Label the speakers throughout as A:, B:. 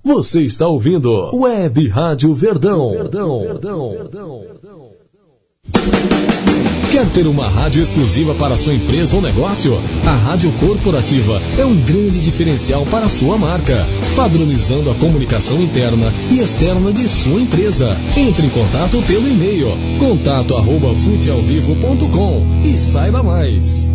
A: Você está ouvindo Web Rádio Verdão. Quer ter uma rádio exclusiva para sua empresa ou negócio? A Rádio Corporativa é um grande diferencial para a sua marca, padronizando a comunicação interna e externa de sua empresa. Entre em contato pelo e-mail contato@futealvivo.com e saiba mais.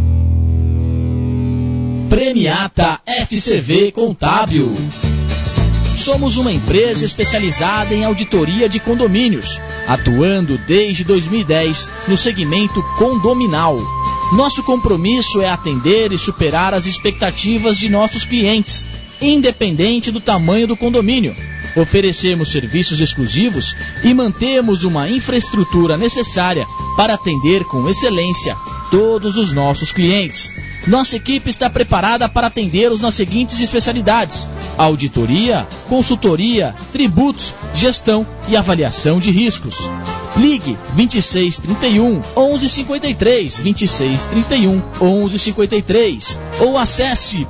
B: Premiata FCV Contábil. Somos uma empresa especializada em auditoria de condomínios, atuando desde 2010 no segmento condominal. Nosso compromisso é atender e superar as expectativas de nossos clientes, independente do tamanho do condomínio. Oferecemos serviços exclusivos e mantemos uma infraestrutura necessária para atender com excelência todos os nossos clientes. Nossa equipe está preparada para atendê-los nas seguintes especialidades: auditoria, consultoria, tributos, gestão e avaliação de riscos. Ligue 2631 1153, 2631 1153 ou acesse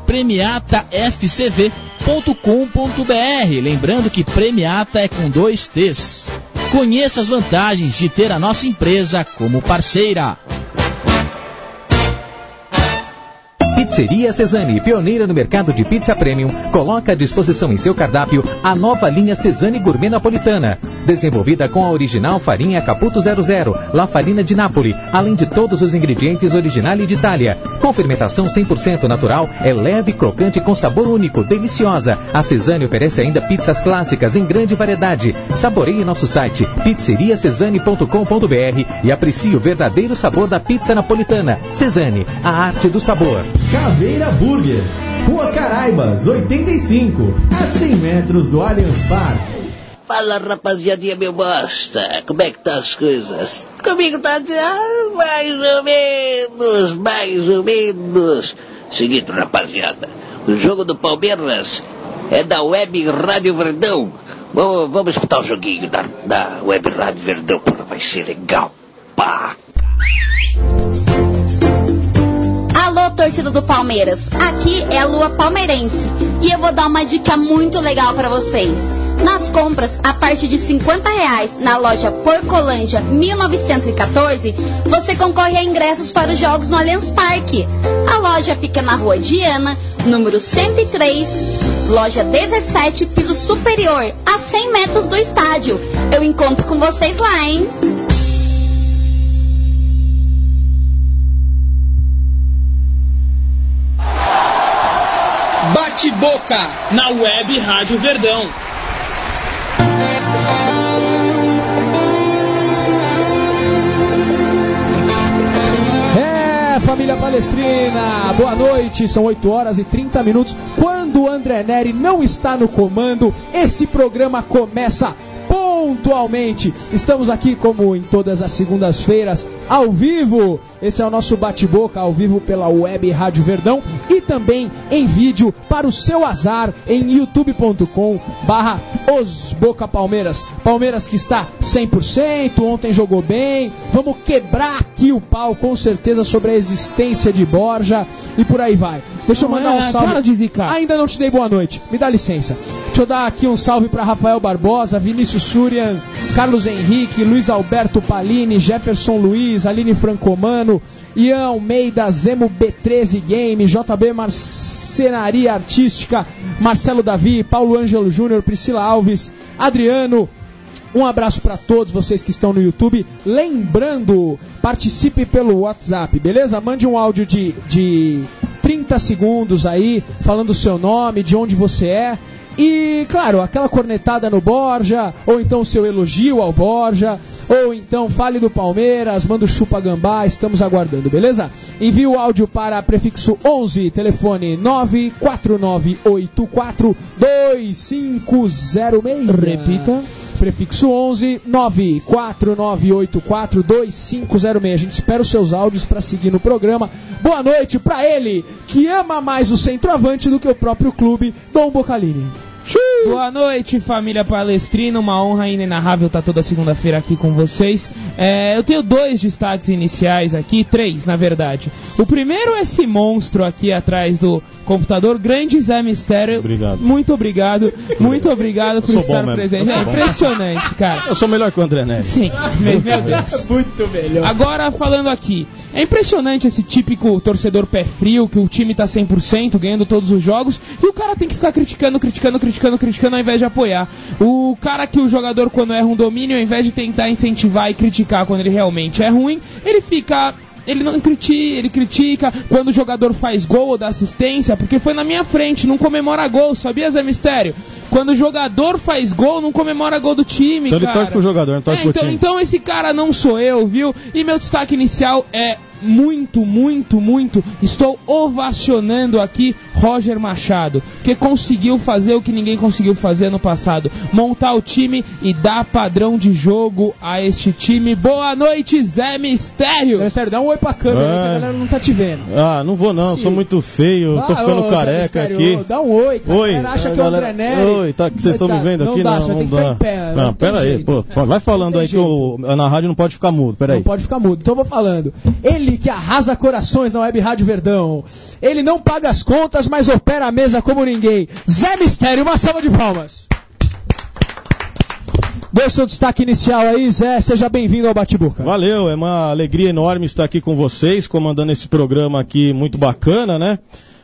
B: premiatafcv.com.br. Lembrando que Premiata é com 2 T's. Conheça as vantagens de ter a nossa empresa como parceira.
C: Pizzeria Cesani, pioneira no mercado de pizza premium, coloca à disposição em seu cardápio a nova linha Cesani Gourmet Napolitana, desenvolvida com a original farinha Caputo 00, La Farina de Nápoles, além de todos os ingredientes Originale de Itália. Com fermentação 100% natural, é leve, crocante com sabor único, deliciosa. A Cesani oferece ainda pizzas clássicas em grande variedade. Saboreie nosso site pizzeriacesani.com.br e aprecie o verdadeiro sabor da pizza napolitana. Cesani, a arte do sabor.
D: Caveira Burger, Rua Caraibas, 85, a 100 metros do Allianz Parque.
E: Fala, rapaziadinha, meu bosta, como é que tá as coisas? Comigo tá mais ou menos. Seguinte, rapaziada, o jogo do Palmeiras é da Web Rádio Verdão. Vamos escutar o joguinho da Web Rádio Verdão, porque vai ser legal. Pá!
F: Alô, torcida do Palmeiras, aqui é a Lua Palmeirense e eu vou dar uma dica muito legal para vocês. Nas compras a partir de R$50 na loja Porcolândia 1914, você concorre a ingressos para os jogos no Allianz Parque. A loja fica na Rua Diana, número 103, loja 17, piso superior, a 100 metros do estádio. Eu encontro com vocês lá, hein?
B: Bate-boca na Web Rádio Verdão.
G: Família Palestrina, boa noite, são 8 horas e 30 minutos. Quando o André Neri não está no comando, esse programa começa pontualmente. Estamos aqui, como em todas as segundas-feiras, ao vivo. Esse é o nosso bate-boca, ao vivo pela Web Rádio Verdão e também em vídeo para o seu azar em youtube.com/osbocapalmeiras. Palmeiras que está 100%, ontem jogou bem. Vamos quebrar aqui o pau, com certeza, sobre a existência de Borja e por aí vai. Deixa eu mandar um salve. Ainda não te dei boa noite, me dá licença. Deixa eu dar aqui um salve para Rafael Barbosa, Vinícius Surian, Carlos Henrique, Luiz Alberto Palini, Jefferson Luiz, Aline Francomano, Ian Almeida, Zemo B13 Game, JB Marcenaria Artística, Marcelo Davi, Paulo Ângelo Júnior, Priscila Alves, Adriano. Um abraço para todos vocês que estão no YouTube. Lembrando, participe pelo WhatsApp, beleza? Mande um áudio de 30 segundos aí, falando o seu nome, de onde você é. E, claro, aquela cornetada no Borja, ou então o seu elogio ao Borja, ou então fale do Palmeiras, manda o chupa gambá, estamos aguardando, beleza? Envie o áudio para prefixo 11, telefone 949842506.
H: Repita.
G: Prefixo 11 949842506. A gente espera os seus áudios para seguir no programa. Boa noite para ele, que ama mais o centroavante do que o próprio clube, Dom Bocalini.
H: Boa noite, família Palestrina, uma honra inenarrável estar toda segunda-feira aqui com vocês. Eu tenho 2 destaques iniciais aqui, 3 na verdade. O primeiro é esse monstro aqui atrás do computador. Grande Zé Mistério.
I: Obrigado.
H: Muito obrigado por estar presente. É impressionante, cara.
I: Eu sou melhor que o André Nery.
H: Sim, meu Deus.
G: Muito melhor.
H: Agora, falando aqui, é impressionante esse típico torcedor pé frio, que o time tá 100%, ganhando todos os jogos, e o cara tem que ficar criticando ao invés de apoiar. O cara que o jogador, quando erra um domínio, ao invés de tentar incentivar e criticar quando ele realmente é ruim, ele não critica, ele critica quando o jogador faz gol ou dá assistência, porque foi na minha frente, não comemora gol, sabia, Zé Mistério? Quando o jogador faz gol, não comemora gol do time,
I: então
H: cara.
I: Ele torce pro jogador, não torce pro time.
H: Então esse cara não sou eu, viu? E meu destaque inicial é muito, estou ovacionando aqui Roger Machado, que conseguiu fazer o que ninguém conseguiu fazer no passado, montar o time e dar padrão de jogo a este time. Boa noite, Zé Mistério.
G: Zé Mistério, dá um oi pra câmera, que a galera não tá te vendo.
I: Não vou não, sou muito feio, tô ficando careca aqui.
G: Dá um oi, cara.
I: Oi.
G: A galera acha que é o André Nery.
I: Oi, vocês estão me vendo aqui?
G: Não dá, você vai ter que ficar em pé.
I: Não, pera aí, pô, vai falando aí que na rádio não pode ficar mudo, pera aí.
G: Não pode ficar mudo, então eu vou falando. Ele que arrasa corações na Web Rádio Verdão. Ele não paga as contas, mas opera a mesa como ninguém. Zé Mistério, uma salva de palmas. Dê o seu destaque inicial aí, Zé. Seja bem-vindo ao Bate-Boca.
I: Valeu, é uma alegria enorme estar aqui com vocês, comandando esse programa aqui muito bacana, né?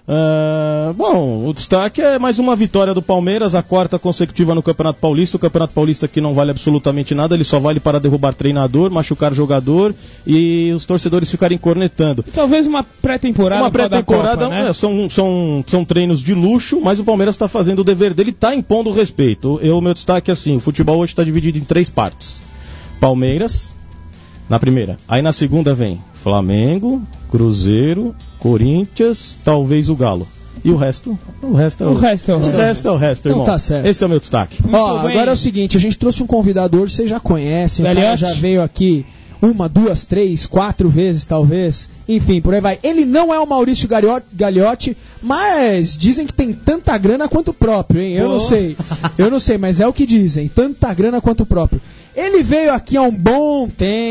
I: Bom, o destaque é mais uma vitória do Palmeiras, a 4ª consecutiva no Campeonato Paulista. O Campeonato Paulista que não vale absolutamente nada, ele só vale para derrubar treinador, machucar jogador e os torcedores ficarem cornetando.
H: Talvez uma pré-temporada.
I: Uma pré-temporada,
H: Copa, né?
I: São treinos de luxo, mas o Palmeiras está fazendo o dever dele, está impondo respeito. Meu destaque é assim, o futebol hoje está dividido em 3 partes. Palmeiras, na primeira. Aí na segunda vem Flamengo, Cruzeiro, Corinthians, talvez o Galo. E o resto? O resto é o resto, irmão.
G: Então tá certo.
I: Esse é o meu destaque.
G: Agora é o seguinte, a gente trouxe um convidado hoje, vocês já conhecem, o cara já veio aqui 1, 2, 3, 4 vezes talvez, enfim, por aí vai. Ele não é o Maurício Gagliotti, mas dizem que tem tanta grana quanto o próprio, hein? Eu não sei, mas é o que dizem, tanta grana quanto o próprio. Ele veio aqui há um bom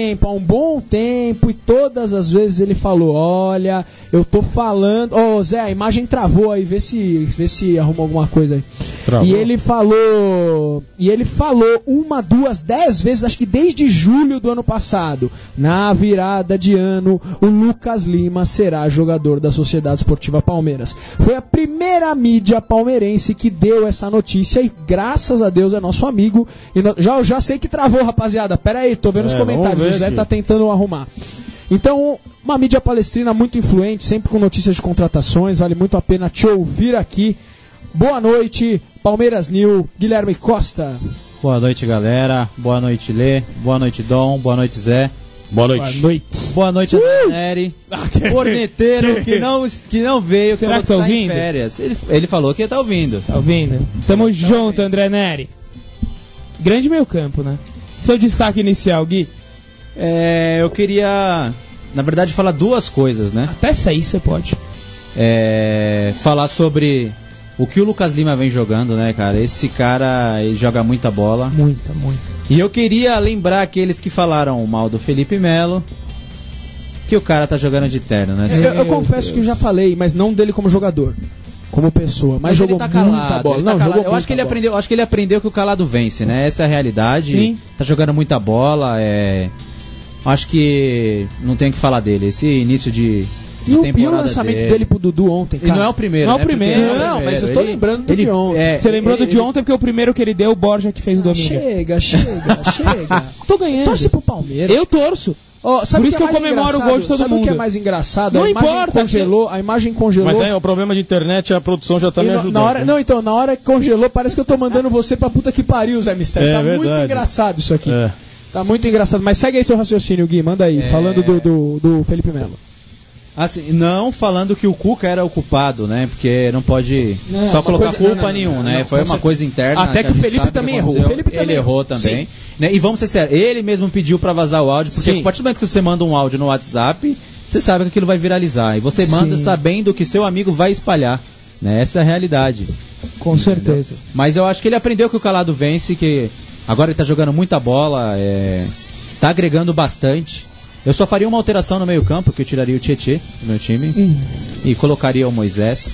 G: tempo, e todas as vezes ele falou, olha, eu tô falando... Zé, a imagem travou aí, vê se arruma alguma coisa aí. Travou. E ele falou 1, 2, 10 vezes, acho que desde julho do ano passado, na virada de ano, o Lucas Lima será jogador da Sociedade Esportiva Palmeiras. Foi a primeira mídia palmeirense que deu essa notícia e graças a Deus é nosso amigo. E já sei que travou, rapaziada, pera aí, tô vendo os comentários, o Zé tá tentando arrumar. Então, uma mídia palestrina muito influente, sempre com notícias de contratações, vale muito a pena te ouvir aqui. Boa noite, Palmeiras New, Guilherme Costa.
J: Boa noite, galera, boa noite, Lê, boa noite, Dom, boa noite, Zé.
I: Boa noite.
J: Boa noite, André Nery. Corneteiro que não veio,
H: será que tá ouvindo?
J: Em férias. Ele falou que tá ouvindo.
H: Tá ouvindo? Tamo junto, André Nery. Grande meio campo, né? Seu destaque inicial, Gui?
J: Eu queria, na verdade, falar 2 coisas, né?
H: Até 6 você pode.
J: Falar sobre o que o Lucas Lima vem jogando, né, cara? Esse cara, ele joga muita bola.
H: Muita.
J: E eu queria lembrar aqueles que falaram mal do Felipe Melo, que o cara tá jogando de terno, né?
G: Eu confesso que eu já falei, mas não dele como jogador, como pessoa, mas jogou
J: ele tá calado,
G: muita bola.
J: Eu acho que ele aprendeu que o calado vence, né? Essa é a realidade.
H: Sim.
J: Tá jogando muita bola, acho que não tem o que falar dele. Esse início de temporada
G: e o lançamento dele pro Dudu ontem, cara?
J: E não é o primeiro,
H: não é o primeiro.
G: Não, mas eu tô lembrando do de ontem.
H: Você lembrou do de ontem porque o primeiro que ele deu, o Borja que fez o domingo.
G: Chega.
H: Tô ganhando.
G: Torce pro Palmeiras.
H: Eu torço.
G: Sabe
H: por isso que eu comemoro o gol de todo mundo.
G: Sabe o que é mais engraçado?
H: Não
G: a
H: importa.
G: imagem congelou.
I: Mas aí o problema de internet, a produção já tá me ajudando.
G: Na hora que congelou, parece que eu tô mandando você pra puta que pariu, Zé Mistério. Tá
I: verdade.
G: Muito engraçado isso aqui. Tá muito engraçado. Mas segue aí seu raciocínio, Gui, manda aí. Falando do Felipe Melo.
J: Assim, não falando que o Cuca era o culpado, né? Porque não pode só colocar culpa nenhuma, né? Foi uma coisa interna.
G: Até que o Felipe também errou.
J: Ele errou também. Né? E vamos ser sérios, ele mesmo pediu pra vazar o áudio, porque a partir do momento que você manda um áudio no WhatsApp, você sabe que aquilo vai viralizar. E você manda sabendo que seu amigo vai espalhar. Né? Essa é a realidade.
G: Com certeza.
J: Mas eu acho que ele aprendeu que o calado vence, que agora ele tá jogando muita bola, tá agregando bastante. Eu só faria uma alteração no meio campo, que eu tiraria o Tietê do meu time e colocaria o Moisés.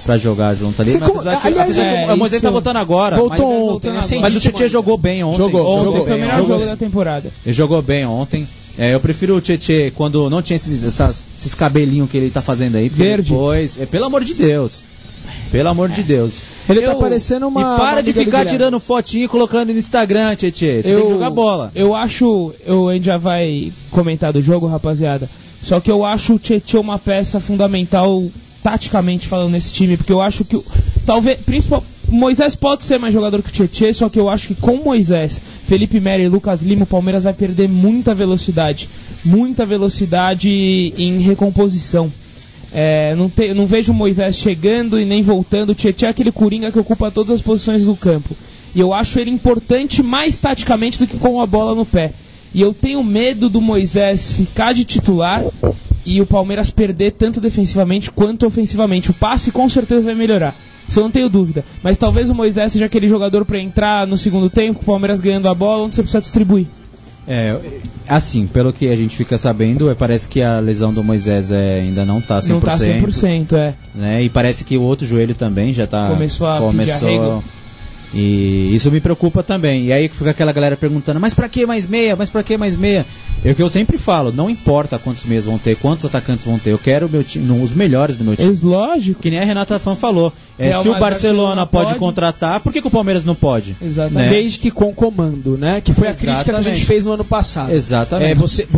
J: pra jogar junto ali.
G: Você
J: Mas
G: aliás,
J: o Moisés tá voltando agora. Mas o Tietê jogou bem ontem.
H: Ontem foi o melhor jogo da temporada.
J: Ele jogou bem ontem. Eu prefiro o Tietê quando não tinha esses cabelinhos que ele tá fazendo aí.
H: Verde.
J: Depois, pelo amor de Deus. Pelo amor de Deus.
G: Ele tá parecendo uma...
J: E para de ficar tirando fotinho e colocando no Instagram, Tietê. Você tem que jogar bola.
H: Eu acho... A gente já vai comentar do jogo, rapaziada. Só que eu acho o Tietê uma peça fundamental, taticamente falando, nesse time. Porque eu acho que... Talvez... Moisés pode ser mais jogador que o Tietê, só que eu acho que com Moisés, Felipe Melo e Lucas Lima, o Palmeiras vai perder muita velocidade. Muita velocidade em recomposição. Não vejo o Moisés chegando e nem voltando. O Tietê é aquele coringa que ocupa todas as posições do campo. E eu acho ele importante mais taticamente do que com a bola no pé. E eu tenho medo do Moisés ficar de titular e o Palmeiras perder tanto defensivamente quanto ofensivamente. O passe com certeza vai melhorar, isso eu não tenho dúvida. Mas talvez o Moisés seja aquele jogador para entrar no segundo tempo, o Palmeiras ganhando a bola, onde você precisa distribuir.
J: Assim, pelo que a gente fica sabendo, parece que a lesão do Moisés ainda não tá 100%.
H: Não tá 100%,
J: né? E parece que o outro joelho também já tá...
H: Começou pedir arrego.
J: E isso me preocupa também. E aí fica aquela galera perguntando, mas pra que mais meia? Mas pra que mais meia? É o que eu sempre falo, não importa quantos meias vão ter, quantos atacantes vão ter, eu quero meu time, os melhores do meu time.
H: Lógico.
J: Que nem a Renata Fan falou. Se o Barcelona pode contratar, por que o Palmeiras não pode?
G: Exatamente. Né? Desde que com comando, né? Que foi a crítica que a gente fez no ano passado.
J: Exatamente.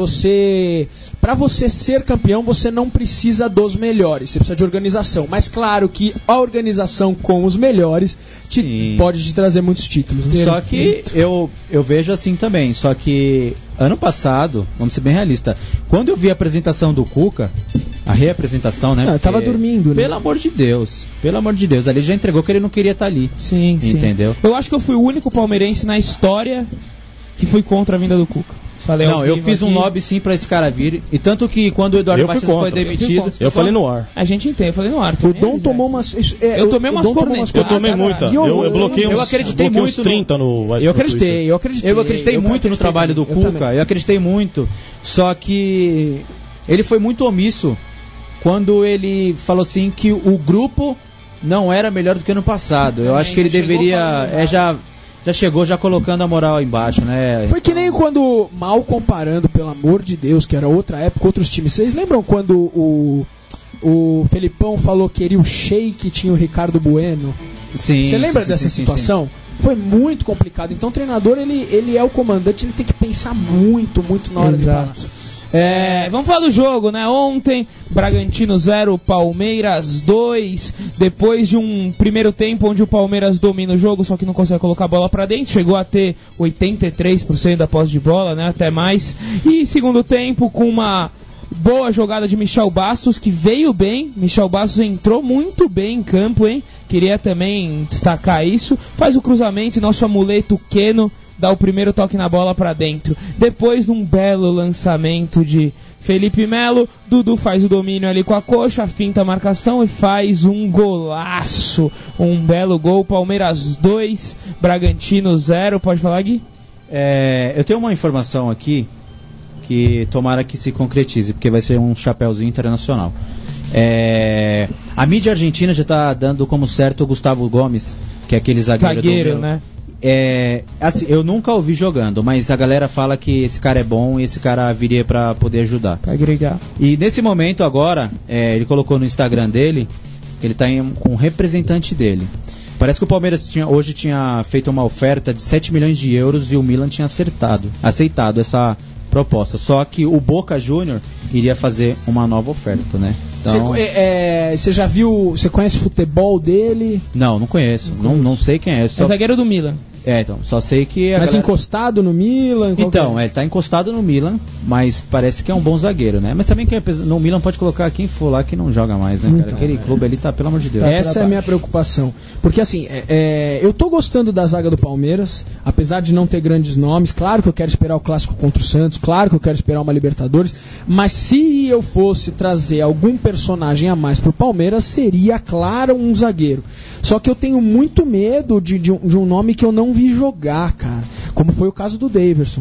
G: Pra você ser campeão, você não precisa dos melhores, você precisa de organização. Mas claro que a organização com os melhores pode te trazer muitos títulos.
J: Só que eu vejo assim também. Só que ano passado, vamos ser bem realistas, quando eu vi a apresentação do Cuca, a reapresentação, né?
G: Eu tava dormindo, né?
J: Pelo amor de Deus, ali já entregou que ele não queria estar ali.
H: Sim.
J: Entendeu?
H: Eu acho que eu fui o único palmeirense na história que foi contra a vinda do Cuca.
J: Eu fiz um lobby sim pra esse cara vir. E tanto que quando o Eduardo Batista foi demitido,
I: eu falei no ar.
H: A gente entende, eu falei no ar.
G: O Dom tomou umas.
H: Eu tomei umas cornetas.
I: Eu tomei muita. Eu bloqueei uns.
J: Eu acreditei muito.
I: 30 no.
J: Eu acreditei muito no trabalho do Cuca. Eu acreditei muito. Só que ele foi muito omisso quando ele falou assim que o grupo não era melhor do que ano passado. Eu acho que ele deveria. Já chegou colocando a moral aí embaixo, né?
G: Foi que nem quando, mal comparando, pelo amor de Deus, que era outra época, outros times. Vocês lembram quando o Felipão falou que queria o Sheik, tinha o Ricardo Bueno?
J: Sim.
G: Você lembra dessa situação? Sim. Foi muito complicado. Então o treinador, ele é o comandante, ele tem que pensar muito na hora de falar.
H: Vamos falar do jogo, né? Ontem, Bragantino 0, Palmeiras 2. Depois de um primeiro tempo onde o Palmeiras domina o jogo, só que não consegue colocar a bola pra dentro, chegou a ter 83% da posse de bola, né? Até mais. E segundo tempo, com uma boa jogada de Michel Bastos, que veio bem. Michel Bastos entrou muito bem em campo, hein? Queria também destacar isso. Faz o cruzamento e nosso amuleto Keno dá o primeiro toque na bola pra dentro. Depois de um belo lançamento de Felipe Melo, Dudu faz o domínio ali com a coxa, finta a marcação e faz um golaço. Um belo gol. Palmeiras 2, Bragantino 0. Pode falar, Gui?
J: Eu tenho uma informação aqui que tomara que se concretize, porque vai ser um chapéuzinho internacional. A mídia argentina já está dando como certo o Gustavo Gomes, que é aquele zagueiro
H: né?
J: Assim, eu nunca ouvi jogando, mas a galera fala que esse cara é bom e esse cara viria para poder ajudar.
H: Pra agregar.
J: E nesse momento agora, ele colocou no Instagram dele, ele tá com um representante dele. Parece que o Palmeiras hoje tinha feito uma oferta de 7 milhões de euros e o Milan tinha aceitado essa proposta. Só que o Boca Júnior iria fazer uma nova oferta, né? Então...
G: Você já viu, você conhece o futebol dele?
J: Não conheço. Não sei quem é.
H: É zagueiro do Milan.
J: Então, só sei que...
G: Mas encostado no Milan?
J: Então, ele tá encostado no Milan, mas parece que é um bom zagueiro, né? Mas também no Milan pode colocar quem for lá que não joga mais, né, cara? Aquele clube ali tá, pelo amor de Deus.
G: Essa é a minha preocupação. Porque assim, eu tô gostando da zaga do Palmeiras, apesar de não ter grandes nomes. Claro que eu quero esperar o clássico contra o Santos, claro que eu quero esperar uma Libertadores, mas se eu fosse trazer algum personagem a mais pro Palmeiras, seria, claro, um zagueiro. Só que eu tenho muito medo de um nome que eu não vi jogar, cara. Como foi o caso do Daverson.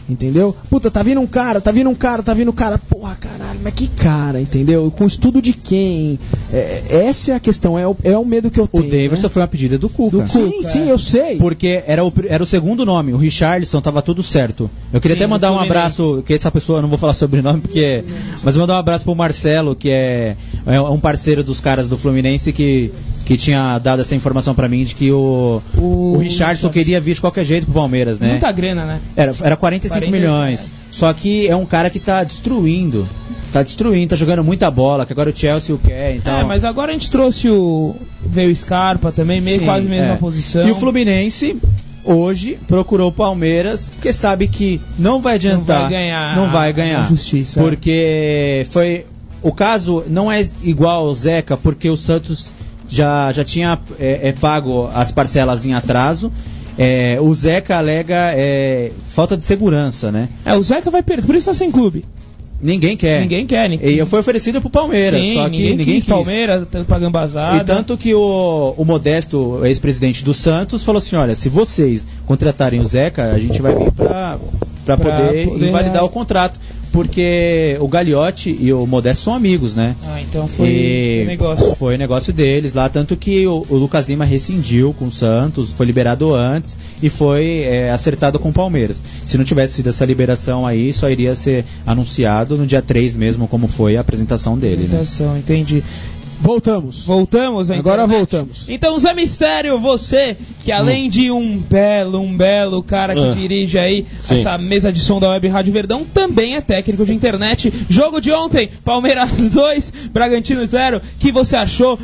G: entendeu? Puta, tá vindo um cara, porra, caralho, mas que cara, entendeu? Com estudo de quem? Essa é a questão, é o medo que eu tenho.
J: O Davidson, né? Foi uma pedida do Cuca.
G: Sim, eu sei.
J: Porque era o segundo nome, o Richarlison, tava tudo certo. Eu queria até mandar um abraço, que essa pessoa, eu não vou falar sobre o nome, mas mandar um abraço pro Marcelo, que é um parceiro dos caras do Fluminense, que tinha dado essa informação pra mim, de que o Richarlison queria vir de qualquer jeito pro Palmeiras, né?
H: Muita grana, né?
J: Era 45 milhões. Só que é um cara que tá destruindo, tá jogando muita bola, que agora o Chelsea o quer, então...
H: mas agora a gente trouxe veio o Scarpa também, quase mesma posição.
J: E o Fluminense hoje procurou o Palmeiras, porque sabe que não vai adiantar, não vai ganhar,
H: justiça,
J: porque o caso não é igual ao Zeca, porque o Santos já tinha pago as parcelas em atraso. O Zeca alega falta de segurança, né?
H: O Zeca vai perder, por isso tá sem clube.
J: Ninguém quer. E foi oferecido pro Palmeiras,
H: sim,
J: só que ninguém quis.
H: Palmeiras tá pagando bazada.
J: E tanto que o Modesto, ex-presidente do Santos, falou assim: olha, se vocês contratarem o Zeca, a gente vai vir pra poder invalidar o contrato. Porque o Gagliotti e o Modesto são amigos, né?
H: Então foi negócio.
J: Foi negócio deles lá, tanto que o Lucas Lima rescindiu com o Santos, foi liberado antes e foi acertado com o Palmeiras. Se não tivesse sido essa liberação aí, só iria ser anunciado no dia 3 mesmo, como foi a apresentação dele, né?
G: Entendi. Voltamos. Agora voltamos.
H: Então, Zé Mistério, você que além de um belo cara que dirige aí essa mesa de som da Web Rádio Verdão, também é técnico de internet. Jogo de ontem, Palmeiras 2, Bragantino 0. O que você achou?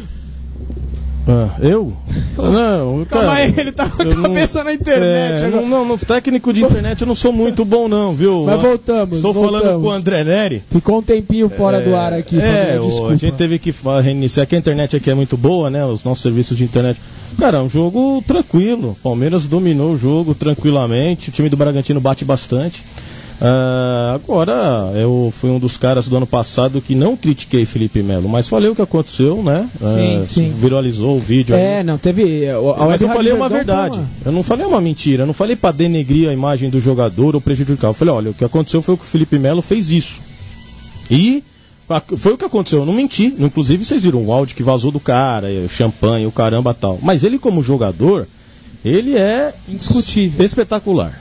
I: Eu? Não,
G: calma aí, ele tá com a cabeça na internet.
I: No técnico de internet eu não sou muito bom não, viu?
G: Mas voltamos.
I: Estou falando com o André Neri.
G: Ficou um tempinho fora do ar aqui.
I: A gente teve que reiniciar, que a internet aqui é muito boa, né? Os nossos serviços de internet. Cara, um jogo tranquilo. Palmeiras dominou o jogo tranquilamente. O time do Bragantino bate bastante. Agora, eu fui um dos caras do ano passado que não critiquei Felipe Melo, mas falei o que aconteceu, né?
G: Sim.
I: Viralizou o vídeo.
G: Não teve.
I: Mas eu falei uma verdade. Eu não falei uma mentira. Eu não falei pra denegrir a imagem do jogador ou prejudicar. Eu falei, olha, o que aconteceu foi que o Felipe Melo fez isso. E foi o que aconteceu. Eu não menti. Inclusive, vocês viram o áudio que vazou do cara, champanhe, o caramba tal. Mas ele, como jogador, ele é indiscutível, espetacular.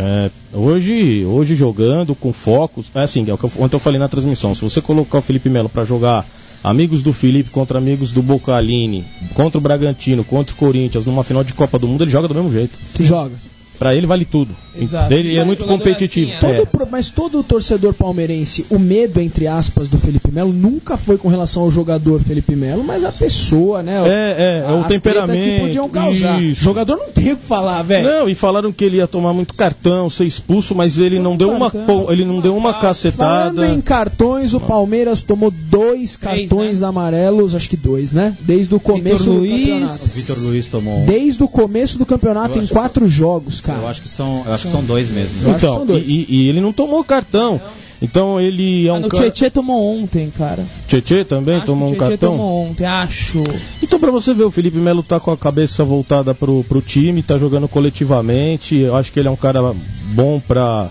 I: Hoje jogando com focos, assim, o que ontem eu falei na transmissão, se você colocar o Felipe Melo para jogar amigos do Felipe contra amigos do Bocalini, contra o Bragantino, contra o Corinthians, numa final de Copa do Mundo, ele joga do mesmo jeito.
G: Se joga.
I: Pra ele vale tudo.
H: Exato.
I: Ele é muito competitivo.
H: Assim,
G: mas todo torcedor palmeirense, o medo, entre aspas, do Felipe Melo nunca foi com relação ao jogador Felipe Melo, mas a pessoa, né?
I: O temperamento
G: que podiam causar.
I: Isso.
G: O jogador não tem o que falar, velho.
I: Não, e falaram que ele ia tomar muito cartão, ser expulso, mas ele não deu uma cacetada.
G: Falando em cartões, o Palmeiras tomou 2 cartões amarelos, acho que 2, né? Desde o começo do campeonato.
J: Vitor Luiz tomou.
G: Desde o começo do campeonato em 4 jogos, cara.
J: Eu acho que são 2 mesmo.
I: Então, e ele não tomou cartão. Então ele é um cara...
H: O Tietê tomou ontem, cara.
I: Tietê também tomou um cartão?
H: Tomou ontem, acho.
I: Então, pra você ver, o Felipe Melo tá com a cabeça voltada pro time, tá jogando coletivamente. Eu acho que ele é um cara bom pra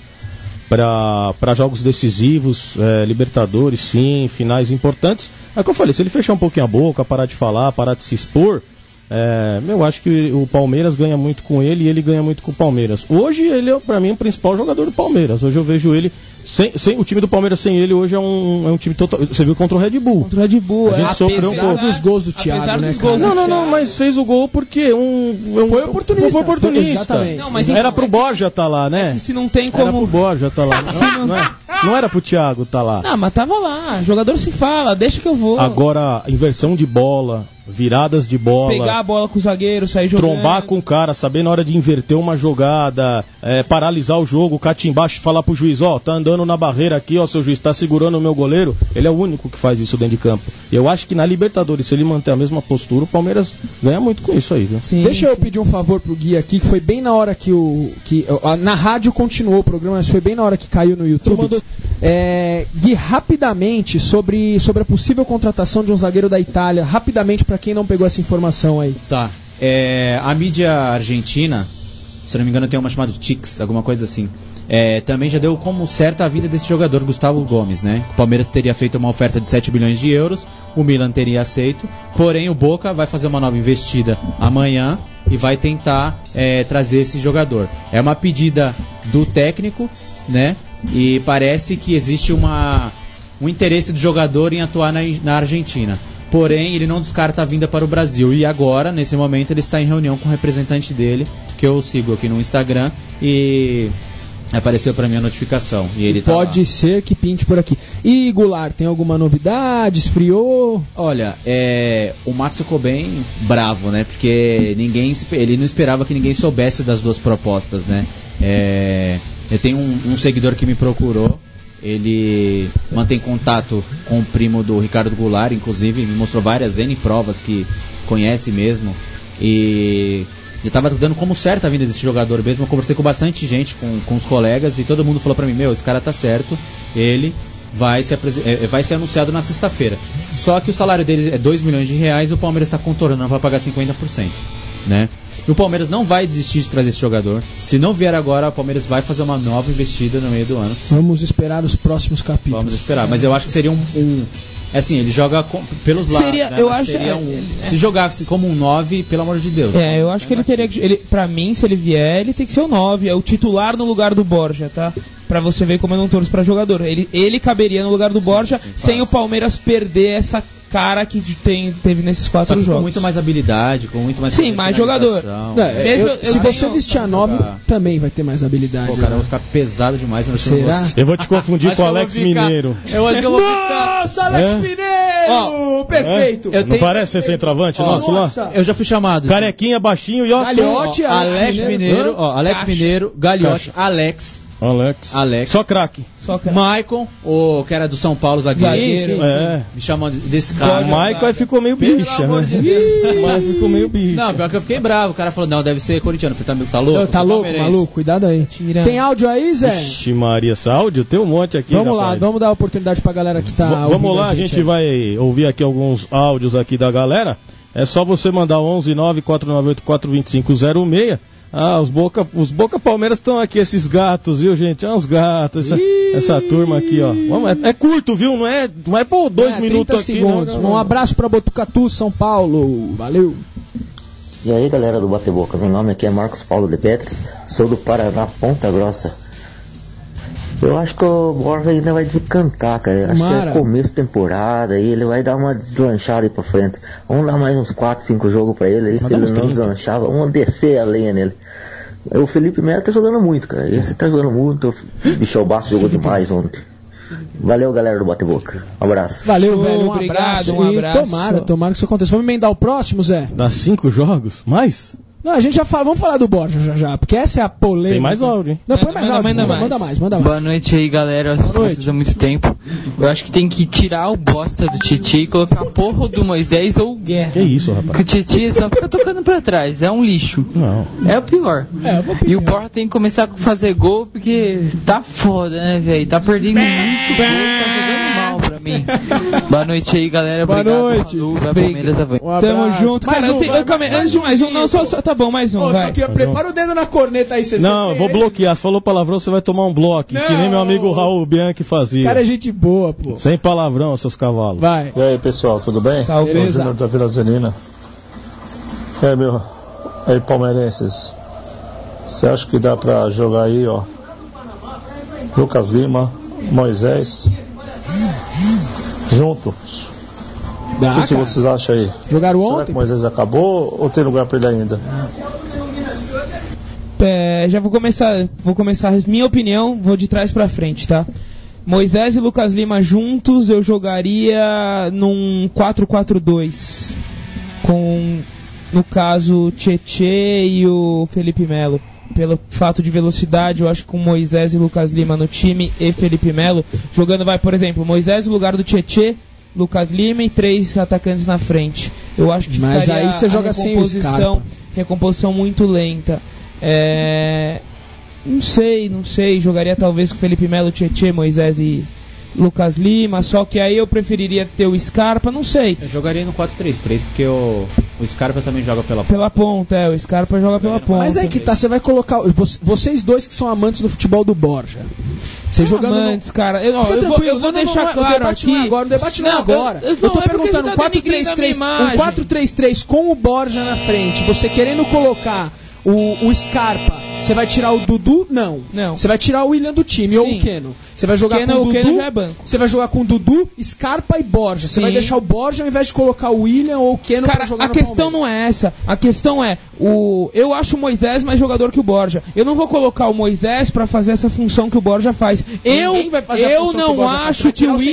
I: jogos decisivos, Libertadores, sim, finais importantes. É o que eu falei, se ele fechar um pouquinho a boca, parar de falar, parar de se expor, eu acho que o Palmeiras ganha muito com ele e ele ganha muito com o Palmeiras. Hoje ele é, pra mim, o principal jogador do Palmeiras. Hoje eu vejo ele, o time do Palmeiras sem ele hoje é um time total. Você viu contra o Red Bull.
H: Contra o Red Bull,
I: a gente sofreu um pouco
G: dos gols do Thiago, né?
I: Não, mas fez o gol porque foi oportunista. Foi oportunista.
G: Exatamente.
H: Não, mas
I: era pro Borja tá lá, né?
H: Se não tem como...
I: Era pro Borja tá lá. Não era pro Thiago tá lá.
H: Não, mas tava lá. Jogador se fala, deixa que eu vou.
I: Agora, inversão de bola, viradas de bola.
H: Pegar a bola com o zagueiro, sair jogando.
I: Trombar com o cara, saber na hora de inverter uma jogada, paralisar o jogo, catimbar, falar pro juiz, tá andando na barreira aqui, seu juiz, tá segurando o meu goleiro. Ele é o único que faz isso dentro de campo. E eu acho que na Libertadores, se ele manter a mesma postura, o Palmeiras ganha muito com isso aí, viu?
G: Deixa eu pedir um favor pro Gui aqui, que foi bem na hora que na rádio continuou o programa, mas foi bem na hora que caiu no YouTube. Gui, rapidamente, sobre a possível contratação de um zagueiro da Itália, rapidamente, pra quem não pegou essa informação aí.
J: Tá. A mídia argentina Se não me engano tem uma chamada Tix, alguma coisa assim. Também já deu como certa a vinda desse jogador, Gustavo Gomes, né? O Palmeiras teria feito uma oferta de 7 bilhões de euros, o Milan teria aceito, porém o Boca vai fazer uma nova investida amanhã e vai tentar trazer esse jogador. É uma pedida do técnico, né? E parece que existe um interesse do jogador em atuar na Argentina. Porém, ele não descarta a vinda para o Brasil. E agora, nesse momento, ele está em reunião com o representante dele, que eu sigo aqui no Instagram, e apareceu para mim a notificação. E ele
G: pode ser que pinte por aqui. E Goulart, tem alguma novidade? Esfriou?
J: Olha, o Max ficou bem bravo, né? Porque ele não esperava que ninguém soubesse das duas propostas, né? Eu tenho um seguidor que me procurou. Ele mantém contato com o primo do Ricardo Goulart, inclusive me mostrou várias N provas que conhece mesmo. E eu estava dando como certa a vinda desse jogador mesmo. Eu conversei com bastante gente, com os colegas, e todo mundo falou pra mim: esse cara tá certo, ele vai ser anunciado na sexta-feira. Só que o salário dele é 2 milhões de reais e o Palmeiras está contornando para pagar 50%, né? E o Palmeiras não vai desistir de trazer esse jogador. Se não vier agora, o Palmeiras vai fazer uma nova investida no meio do ano.
G: Vamos esperar os próximos capítulos.
J: Vamos esperar, mas eu acho que seria assim, ele joga pelos lados. Se jogasse como um 9, pelo amor de Deus.
H: Eu acho que ele teria que. Pra mim, se ele vier, ele tem que ser o 9. É o titular no lugar do Borja, tá? Pra você ver como eu não torço pra jogador. Ele caberia no lugar do Borja, sem o Palmeiras perder essa cara que teve nesses 4 jogos.
J: Com muito mais habilidade, com muito mais.
H: Sim, mais jogador.
G: Se você vestir a 9, também vai ter mais habilidade.
J: Pô, cara, eu vou ficar pesado demais.
G: Será?
I: Eu vou te confundir com o Alex Mineiro.
G: Eu acho que eu vou ficar. Nossa, Alex Mineiro! Perfeito!
I: Não parece ser centroavante nosso lá?
J: Eu já fui chamado.
I: Carequinha, baixinho e ó.
G: Galhote,
J: Alex Mineiro, Alex Mineiro, Galhote, Alex.
I: Só craque.
J: Maicon, que era do São Paulo, zagueiro. Me chamam desse cara.
I: O Maicon aí ficou meio bicha, né? Ficou meio bicha.
J: Não, pior que eu fiquei bravo. O cara falou: não, deve ser corintiano. Eu falei: tá louco?
G: Tá louco, maluco? Cuidado aí. Tem áudio aí, Zé?
I: Ixi, Maria, esse áudio tem um monte aqui.
G: Vamos lá, vamos dar oportunidade pra galera que tá ouvindo.
I: Vamos lá, a gente vai ouvir aqui alguns áudios aqui da galera. É só você mandar 11949842506. Os Boca Palmeiras estão aqui, esses gatos, viu, gente? Olha os gatos, essa turma aqui, ó. É curto, viu? Não é por 2 minutos aqui,
G: segundos. Não. Um abraço pra Botucatu, São Paulo. Valeu.
K: E aí, galera do Bate Boca, meu nome aqui é Marcos Paulo de Petris, sou do Paraná, Ponta Grossa. Eu acho que o Borja ainda vai desencantar, cara. Acho que é começo de temporada e ele vai dar uma deslanchada aí pra frente. Vamos dar mais uns 4, 5 jogos pra ele aí. Se ele não deslanchava, vamos descer a lenha nele. O Felipe Melo tá jogando muito, cara. Esse tá jogando muito. O Michel Bastos jogou demais ontem. Valeu, galera do Bate Boca. Um abraço.
G: Valeu, velho. Um abraço. Tomara que isso aconteça. Vamos emendar o próximo, Zé?
I: Dá 5 jogos? Mais?
G: Não, a gente já fala, vamos falar do Borja já, porque essa é a polêmica.
I: Tem mais áudio, hein?
G: Não, põe mais áudio, manda mais.
L: Boa noite aí, galera, eu assisto vocês há muito tempo. Eu acho que tem que tirar o bosta do Tietê e colocar a porra do Moisés ou o Guerra.
I: Que isso, rapaz?
L: Porque o Tietê só fica tocando pra trás, é um lixo.
I: Não.
L: É o pior. E o Borja tem que começar a fazer gol, porque tá foda, né, velho? Tá perdendo muito gol, tá jogando mal pra mim. Boa noite aí, galera,
G: boa noite.
L: Palmeiras avante.
H: Tamo junto, cara. Antes de mais um, não, só tá bom, mais um, vai.
G: Prepara o dedo na corneta aí, você
I: não, eu vou bloquear. Se falou palavrão, você vai tomar um bloco. Que nem meu amigo Raul Bianchi fazia.
G: Cara, é gente boa, pô.
I: Sem palavrão, seus cavalos.
G: Vai.
M: E aí, pessoal, tudo bem?
G: Salve,
M: é o Júnior da Vila Zelina. Aí, palmeirenses. Você acha que dá pra jogar aí, ó? Lucas Lima, Moisés. Juntos. O que vocês acham aí?
G: Jogaram ontem?
M: Será que Moisés acabou ou tem lugar pra ele ainda?
H: Já vou começar, minha opinião, vou de trás pra frente, tá? Moisés e Lucas Lima juntos, eu jogaria num 4-4-2, com, no caso, Tietê e o Felipe Melo. Pelo fato de velocidade, eu acho que com Moisés e Lucas Lima no time e Felipe Melo, jogando, por exemplo, Moisés no lugar do Tietê, Lucas Lima e 3 atacantes na frente. Eu acho que
G: mas aí você joga sem o Scarpa.
H: Recomposição muito lenta. Não sei. Jogaria talvez com Felipe Melo, Tietê, Moisés e Lucas Lima. Só que aí eu preferiria ter o Scarpa, não sei.
J: Eu jogaria no 4-3-3, porque o O Scarpa também joga pela ponta.
H: Pela ponta, o Scarpa joga pela ponta.
G: Mas aí que tá, você vai colocar... Vocês dois que são amantes do futebol do Borja. Você jogando
H: amantes, cara. Eu vou deixar claro aqui...
G: O debate não é agora. Eu tô perguntando, um 4-3-3 com o Borja na frente, você querendo colocar o Scarpa, você vai tirar o Dudu? Não. Você vai tirar o William do time. Sim. Ou o Keno. Você vai jogar com o Dudu. Já é banco. Você vai jogar com Dudu, Scarpa e Borja. Você vai deixar o Borja ao invés de colocar o William ou o Keno pra jogar no Palmeiras. A questão não é essa. A questão é, eu acho o Moisés mais jogador que o Borja. Eu não vou colocar o Moisés pra fazer essa função que o Borja faz. Eu não acho que o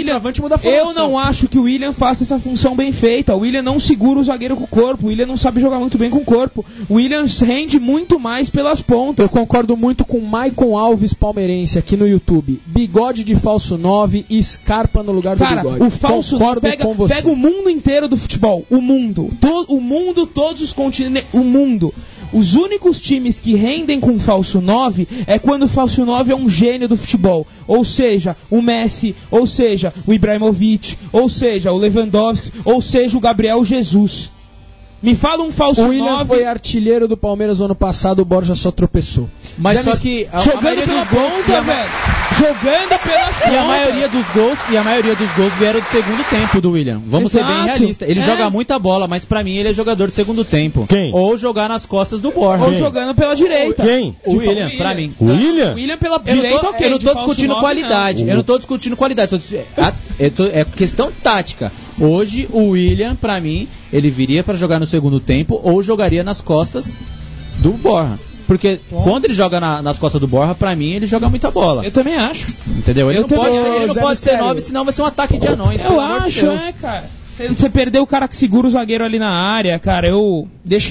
G: William faça essa função bem feita. O William não segura o zagueiro com o corpo. O William não sabe jogar muito bem com o corpo. O William rende muito mais pelas pontas. Eu concordo muito com o Maicon Alves palmeirense aqui no YouTube. Bigode de falso 9 e Scarpa no lugar do bigode. O falso 9 pega o mundo inteiro do futebol. O mundo, todos os continentes. O mundo. Os únicos times que rendem com falso 9 é quando o falso 9 é um gênio do futebol. Ou seja, o Messi, ou seja, o Ibrahimovic, ou seja, o Lewandowski, ou seja, o Gabriel Jesus. Me fala um falso 9. O William foi artilheiro do Palmeiras no ano passado, o Borja só tropeçou.
J: Mas só que
H: jogando pela ponta, velho. Jogando pelas pontas.
J: E a maioria dos gols vieram do segundo tempo do William. Vamos ser bem realistas. Ele joga muita bola, mas pra mim ele é jogador de segundo tempo.
I: Quem?
J: Ou jogar nas costas do Borja.
H: Ou jogando pela direita.
I: Quem?
J: O William, pra mim.
I: O William?
H: O William pela direita, ok.
J: Eu não tô discutindo qualidade. Eu não tô discutindo qualidade. É questão tática. Hoje, o William, pra mim, ele viria pra jogar no segundo tempo ou jogaria nas costas do Borja. Porque quando ele joga nas costas do Borja, pra mim, ele joga muita bola.
H: Eu também acho.
J: Entendeu? Ele não pode ser 9, senão vai ser um ataque de anões.
H: Eu acho, cara. Você perdeu o cara que segura o zagueiro ali na área, cara. Eu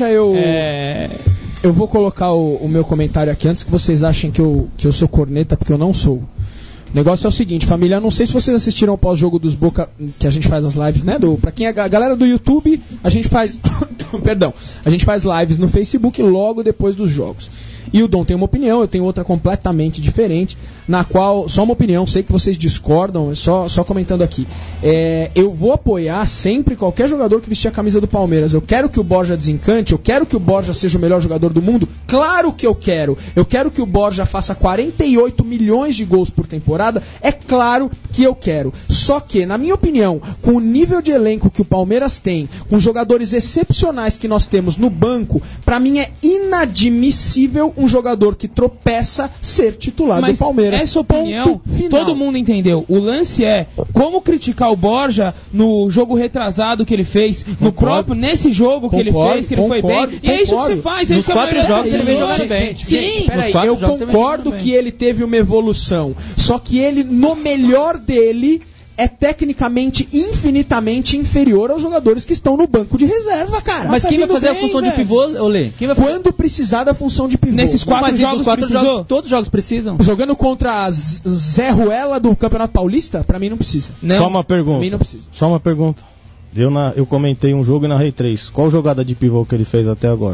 G: vou colocar o meu comentário aqui antes que vocês achem que eu sou corneta, porque eu não sou. O negócio é o seguinte, família, não sei se vocês assistiram ao pós-jogo dos Boca, que a gente faz as lives, né? Pra quem é a galera do YouTube, a gente faz a gente faz lives no Facebook logo depois dos jogos. E o Dom tem uma opinião, eu tenho outra completamente diferente, na qual, só uma opinião, sei que vocês discordam, só comentando aqui. Eu vou apoiar sempre qualquer jogador que vestir a camisa do Palmeiras. Eu quero que o Borja desencante, eu quero que o Borja seja o melhor jogador do mundo. Claro que eu quero. Eu quero que o Borja faça 48 milhões de gols por temporada. É claro que eu quero. Só que, na minha opinião, com o nível de elenco que o Palmeiras tem, com jogadores excepcionais que nós temos no banco, pra mim é inadmissível um jogador que tropeça ser titular do Palmeiras.
H: Essa opinião, todo mundo entendeu. O lance é como criticar o Borja no jogo retrasado que ele fez, nesse jogo que ele fez, que ele foi bem. E é isso que você faz.
J: Nos 4 jogos ele vem jogando bem.
G: Sim, peraí, eu concordo que ele teve uma evolução. Só que ele, no melhor dele, é tecnicamente infinitamente inferior aos jogadores que estão no banco de reserva, cara.
J: Mas quem vai fazer a função de pivô, Olê?
G: Quando precisar da função de pivô.
H: Nesses 4 jogos,
J: todos os jogos precisam.
G: Jogando contra Zé Ruela do Campeonato Paulista, pra mim não precisa.
I: Não. Só uma pergunta.
G: Pra mim não precisa.
I: Só uma pergunta. Eu comentei um jogo e narrei 3. Qual jogada de pivô que ele fez até agora?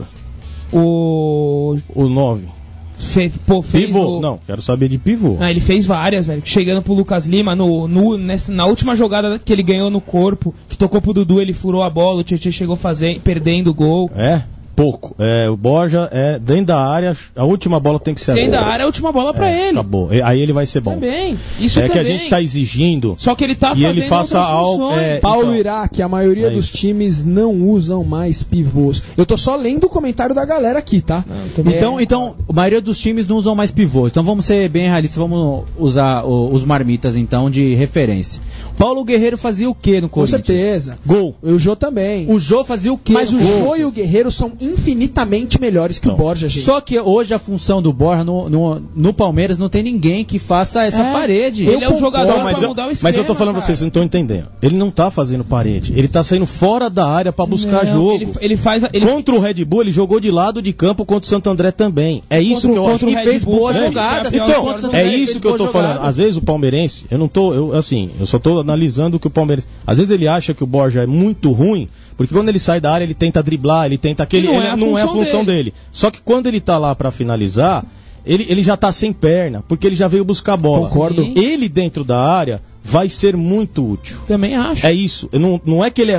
H: O
I: 9.
H: Fez
I: pivô? Não, quero saber de pivô.
H: Ele fez várias, velho. Chegando pro Lucas Lima, na última jogada que ele ganhou no corpo, que tocou pro Dudu, ele furou a bola, o Tietchan chegou perdendo o gol.
I: Pouco. O Borja dentro da área, a última bola tem que ser
H: dentro da área, a última bola pra ele.
I: Acabou. Aí ele vai ser bom.
H: Também.
I: Que a gente tá exigindo.
H: Só que ele tá
I: fazendo ele faça algo.
G: Paulo Iraque, a maioria dos times não usam mais pivôs. Eu tô só lendo o comentário da galera aqui, tá?
J: Então, a maioria dos times não usam mais pivôs. Então vamos ser bem realistas, vamos usar os marmitas então de referência. Paulo Guerreiro fazia o que no Corinthians?
G: Com certeza.
J: Gol.
G: O Jô também.
J: O Jô fazia o que?
G: Mas o Jô e o Guerreiro são infinitamente melhores que o Borja, gente.
J: Só que hoje a função do Borja no Palmeiras não tem ninguém que faça essa parede.
H: Ele é o jogador pra mudar o esquema.
I: Mas eu tô falando pra vocês não estão entendendo. Ele não tá fazendo parede. Ele tá saindo fora da área pra buscar jogo. Contra o Red Bull, ele jogou de lado de campo contra o Santo André também. É isso que eu acho.
J: E fez boa jogada.
I: Então, é isso que eu tô falando. Às vezes o palmeirense, eu só tô analisando o que o Palmeiras... Às vezes ele acha que o Borja é muito ruim, porque quando ele sai da área, ele tenta driblar, ele tenta aquele... Não é a função dele. Só que quando ele tá lá pra finalizar, ele já tá sem perna, porque ele já veio buscar a bola.
G: Concordo.
I: Ele dentro da área vai ser muito útil.
H: Também acho.
I: É isso. Não é que ele é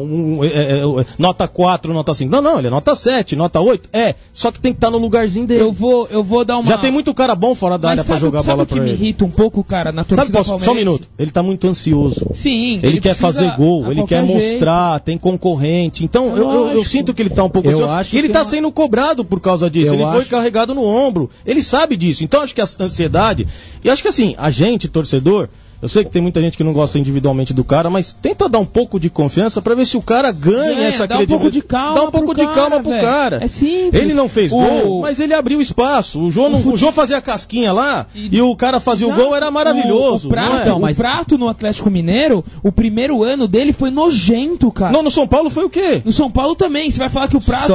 I: nota 4, nota 5. Não, ele é nota 7, nota 8. Só que tem que estar no lugarzinho dele.
H: Eu vou dar uma...
I: Já tem muito cara bom fora da área pra jogar bola pra ele.
H: Sabe o que me irrita um pouco, cara, na torcida palmeirense?
I: Só um minuto. Ele tá muito ansioso.
H: Sim.
I: Ele quer fazer gol, ele quer mostrar, tem concorrente. Então, eu sinto que ele tá um pouco ansioso. E ele tá sendo cobrado por causa disso. Ele foi carregado no ombro. Ele sabe disso. Então, acho que a ansiedade... E acho que assim, a gente, torcedor... Eu sei que tem muita gente que não gosta individualmente do cara, mas tenta dar um pouco de confiança pra ver se o cara ganha essa credibilidade.
H: Dá um pouco de calma.
I: Dá um pouco de calma pro cara.
H: É simples.
I: Ele não fez gol, mas ele abriu espaço. O Jô fazia a casquinha lá e o cara fazia o gol, era maravilhoso.
H: O Prato no Atlético Mineiro, o primeiro ano dele foi nojento, cara.
I: Não, no São Paulo foi o quê?
H: No São Paulo também. Você vai falar que o Prato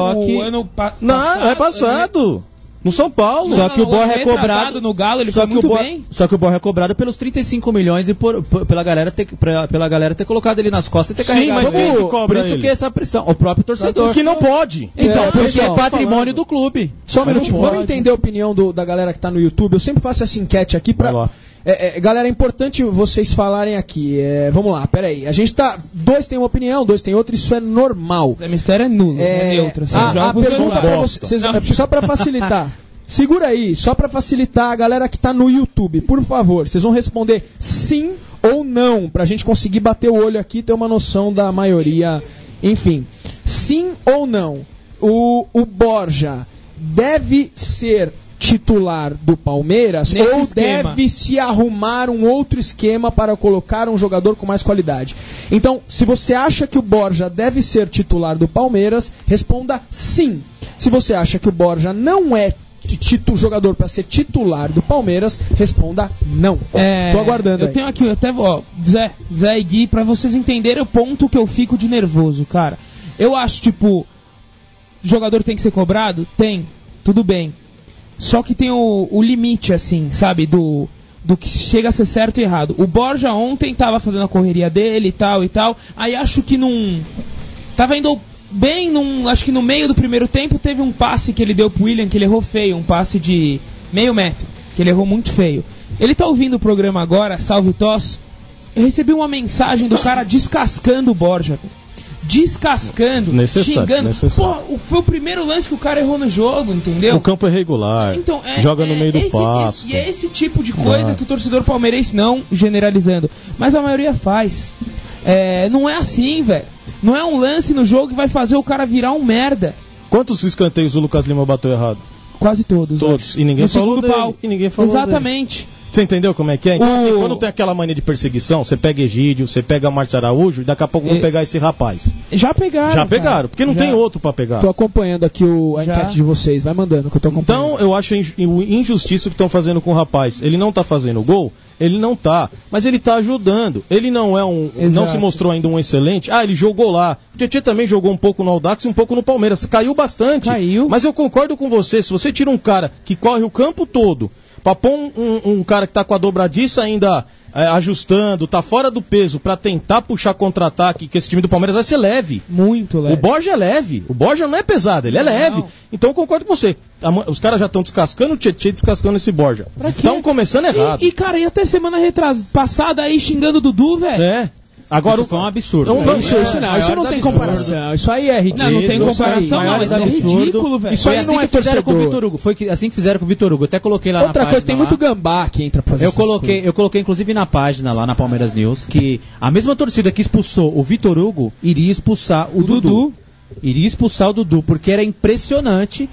I: Não, é passado. No São Paulo.
J: Só que o Borja é cobrado
H: no Galo, ele foi muito bem.
J: Só que o Borja é cobrado pelos 35 milhões e pela galera ter colocado ele nas costas e ter carregado.
I: Mas quem cobra
J: por isso que essa pressão, o próprio torcedor.
I: Que não pode.
J: Então, porque é patrimônio do clube.
G: Só um minutinho, vamos entender a opinião da galera que tá no YouTube. Eu sempre faço essa enquete aqui pra... galera, é importante vocês falarem aqui. Vamos lá, peraí. A gente tá... Dois tem uma opinião, dois tem outra, isso é normal.
H: O mistério é nulo, é neutro.
G: A pergunta pra vocês, só pra facilitar. Segura aí, só pra facilitar a galera que tá no YouTube. Por favor, vocês vão responder sim ou não, pra gente conseguir bater o olho aqui e ter uma noção da maioria. Enfim, sim ou não, o Borja deve ser titular do Palmeiras ou deve se arrumar um outro esquema para colocar um jogador com mais qualidade? Então, se você acha que o Borja deve ser titular do Palmeiras, responda sim. Se você acha que o Borja não é jogador para ser titular do Palmeiras, responda não. Tô aguardando.
H: Eu tenho aqui, até Zé e Gui, pra vocês entenderem o ponto que eu fico de nervoso, cara. Eu acho, o jogador tem que ser cobrado? Tem, tudo bem. Só que tem o limite, assim, sabe, do que chega a ser certo e errado. O Borja ontem tava fazendo a correria dele e tal, aí acho que não... Tava indo bem, acho que no meio do primeiro tempo teve um passe que ele deu pro William, que ele errou feio, um passe de meio metro, que ele errou muito feio. Ele tá ouvindo o programa agora, Salve Toss. Eu recebi uma mensagem do cara descascando o Borja, descascando, xingando. Pô, foi o primeiro lance que o cara errou no jogo, entendeu?
I: O campo é regular,
H: então,
I: joga no meio do pasto.
H: E é esse tipo de coisa que o torcedor palmeirense, não generalizando, mas a maioria faz. Não é assim, velho. Não é um lance no jogo que vai fazer o cara virar um merda.
I: Quantos escanteios o Lucas Lima bateu errado?
H: Quase todos.
I: Todos. E ninguém falou dele. E ninguém falou
H: Exatamente.
I: Dele. Você entendeu como é que é? Então, assim, quando tem aquela mania de perseguição, você pega Egídio, você pega Márcio Araújo e daqui a pouco vão pegar esse rapaz.
H: Já pegaram,
I: porque não tem outro pra pegar.
G: Tô acompanhando aqui a enquete de vocês, vai mandando que eu tô acompanhando.
I: Então, eu acho injustiça o que estão fazendo com o rapaz. Ele não tá fazendo gol, ele não tá, mas ele tá ajudando. Ele não é não se mostrou ainda um excelente. Ele jogou lá. O Tietchan também jogou um pouco no Audax e um pouco no Palmeiras. Caiu bastante. Mas eu concordo com você, se você tira um cara que corre o campo todo, pra pôr um cara que tá com a dobradiça ainda ajustando, tá fora do peso, pra tentar puxar contra-ataque, que esse time do Palmeiras vai ser leve.
H: Muito leve.
I: O Borja é leve. O Borja não é pesado, ele é leve. Então eu concordo com você. Os caras já estão descascando o Tietchan, descascando esse Borja. Estão começando errado.
H: Cara, e até semana passada aí xingando o Dudu, velho.
J: Agora isso foi um absurdo.
G: Isso não tem comparação. Isso aí é ridículo.
H: Não tem comparação, não, mas é ridículo, velho.
G: Isso aí não é torcedor.
J: Com o Vitor Hugo. Foi assim que fizeram com o Vitor Hugo. Eu até coloquei lá na página.
G: Outra coisa, tem muito gambá que entra pra fazer
J: eu coloquei inclusive na página lá na Palmeiras News que a mesma torcida que expulsou o Vitor Hugo iria expulsar o Dudu. Iria expulsar o Dudu, porque era impressionante.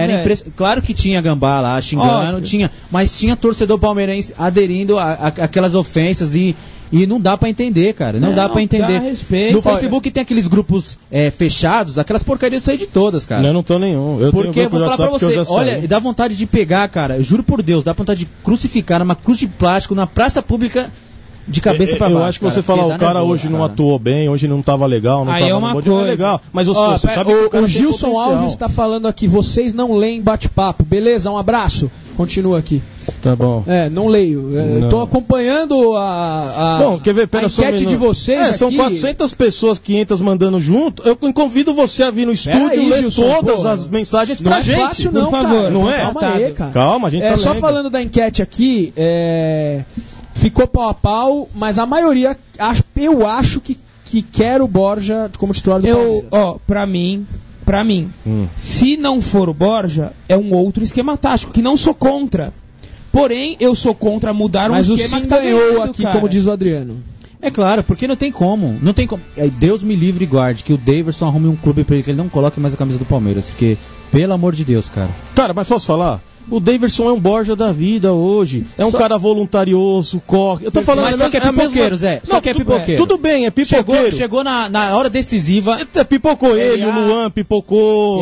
J: Claro que tinha gambá lá, xingando, mas tinha torcedor palmeirense aderindo àquelas ofensas e não dá pra entender, cara. Não dá pra entender. No Facebook tem aqueles grupos fechados, aquelas porcarias saem de todas, cara.
I: Eu não tô nenhum.
J: Porque vou falar pra você, olha, dá vontade de pegar, cara. Juro por Deus, dá vontade de crucificar numa cruz de plástico na praça pública. De cabeça pra baixo.
I: Eu acho que você falar, o cara hoje não atuou bem, hoje não tava legal, não tava
H: uma coisa.
I: Legal. Mas você sabe que
G: o Gilson Alves está falando aqui, vocês não leem bate-papo. Beleza, um abraço. Continua aqui.
I: Tá bom.
G: Não leio. Tô acompanhando
I: Bom, quer ver? Pera
G: a enquete de vocês aqui.
I: São 400 pessoas, 500 mandando junto. Eu convido você a vir no estúdio e ler todas as mensagens pra gente.
G: Não é fácil não,
I: por favor.
G: Cara.
I: Não é?
G: Calma aí, cara.
I: Calma, a gente tá
G: só
I: lendo.
G: falando da enquete aqui, ficou pau a pau, mas a maioria, eu acho que quer o Borja como titular do Palmeiras.
H: Pra mim, se não for o Borja, é um outro esquema tático, que não sou contra. Porém, eu sou contra mudar um esquema
G: Sim
H: que tá
G: ganhou
H: ganhando,
G: aqui,
H: cara.
G: como diz o Adriano.
J: É claro, porque não tem como. Deus me livre e guarde que o Daverson arrume um clube pra ele, que ele não coloque mais a camisa do Palmeiras, porque, pelo amor de Deus, cara.
I: Cara, mas posso falar? O Daverson é um Borja da vida hoje. É um cara voluntarioso, corre. Eu tô falando...
J: Mas só que é pipoqueiro, Zé. Só que é pipoqueiro.
I: Tudo bem, é pipoqueiro.
J: Chegou na hora decisiva.
I: Pipocou ele, o Luan pipocou.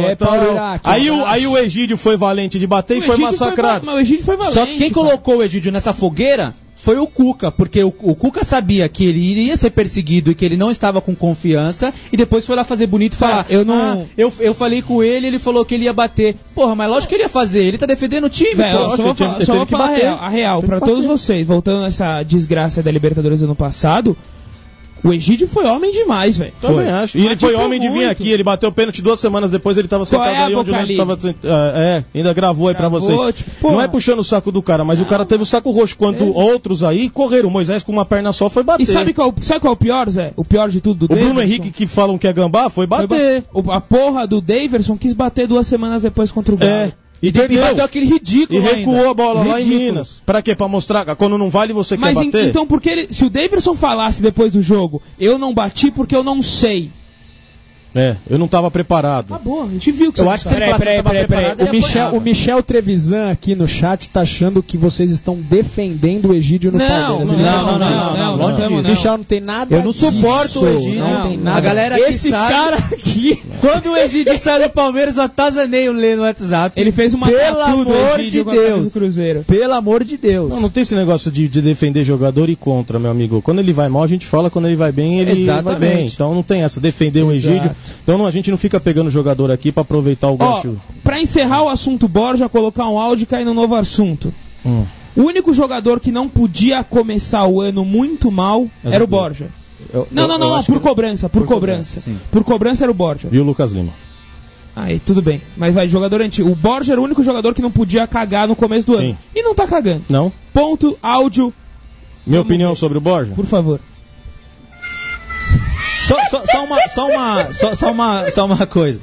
I: Aí o Egídio foi valente de bater e foi massacrado.
H: Mas o Egídio foi valente.
J: Só que quem colocou o Egídio nessa fogueira foi o Cuca, porque o Cuca sabia que ele iria ser perseguido e que ele não estava com confiança, e depois foi lá fazer bonito e falar, eu falei com ele falou que ele ia bater. Porra, mas lógico que ele ia fazer, ele tá defendendo o time.
H: Só vou falar a real pra todos vocês, voltando nessa desgraça da Libertadores do ano passado, o Egídio foi homem demais, velho.
I: Também acho. E ele foi homem de vir aqui, ele bateu o pênalti 2 semanas depois, ele tava sentado aí onde ele tava. Ainda gravou aí pra vocês. Tipo, não é puxando o saco do cara, mas o cara teve o saco roxo. Quando outros aí correram, o Moisés com uma perna só foi bater.
H: E sabe qual é o pior, Zé? O pior de tudo do
I: Daverson? O Bruno Henrique, que falam que é gambá, foi bater.
H: A porra do Daverson quis bater 2 semanas depois contra o Galo.
J: E bateu aquele ridículo.
I: E recuou a bola lá em Minas. Pra quê? Pra mostrar quando não vale você quer bater?
H: Mas então, porque se o Daverson falasse depois do jogo, eu não bati porque eu não sei.
I: Eu não tava preparado.
H: Acabou, a gente viu que
G: eu acho que o Michel Trevisan aqui no chat tá achando que vocês estão defendendo o Egídio no Palmeiras.
J: Não.
G: Michel não tem nada
J: Eu não suporto o Egídio.
G: Não tem nada.
J: A galera aqui
G: Esse cara aqui...
J: Quando o Egídio saiu do Palmeiras, eu atazanei no WhatsApp.
H: Ele fez uma
J: Pelo amor de Deus.
H: Cruzeiro.
J: Pelo amor de Deus.
I: Não tem esse negócio de defender jogador e contra, meu amigo. Quando ele vai mal, a gente fala. Quando ele vai bem, ele vai bem. Então não tem essa. Defender o Egídio. Então a gente não fica pegando jogador aqui pra aproveitar o gancho.
H: Pra encerrar o assunto Borja, colocar um áudio e cair no novo assunto. O único jogador que não podia começar o ano muito mal era o Borja. Não, por cobrança. Por cobrança era o Borja.
I: E o Lucas Lima.
H: Aí, tudo bem. Mas vai, jogador antigo. O Borja era o único jogador que não podia cagar no começo do ano. E não tá cagando.
I: Não.
H: Ponto, áudio.
I: Minha opinião sobre o Borja?
H: Por favor.
J: Só uma coisa.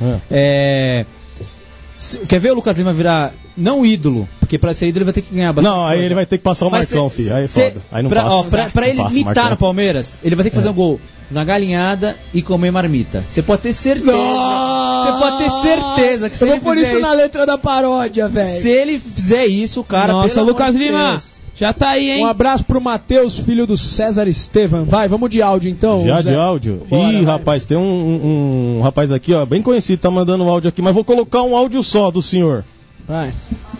J: Quer ver o Lucas Lima virar, não ídolo, porque pra ser ídolo ele vai ter que ganhar bastante.
I: Não, aí ele vai ter que passar o Marcão, filho. Aí é foda. Aí não passa.
J: Pra ele imitar no Palmeiras, ele vai ter que fazer um gol na galinhada e comer marmita. Você pode ter certeza. Você pode ter certeza que se ele
G: fizer por isso na letra da paródia, velho.
J: Se ele fizer isso, o cara...
H: Nossa, Lucas Lima... Já tá aí, hein?
G: Um abraço pro Matheus, filho do César Estevam. Vai, vamos de áudio então.
I: Já Zé? De áudio? Ih, rapaz, tem um rapaz aqui, ó, bem conhecido, tá mandando um áudio aqui, mas vou colocar um áudio só do senhor.
G: Vai.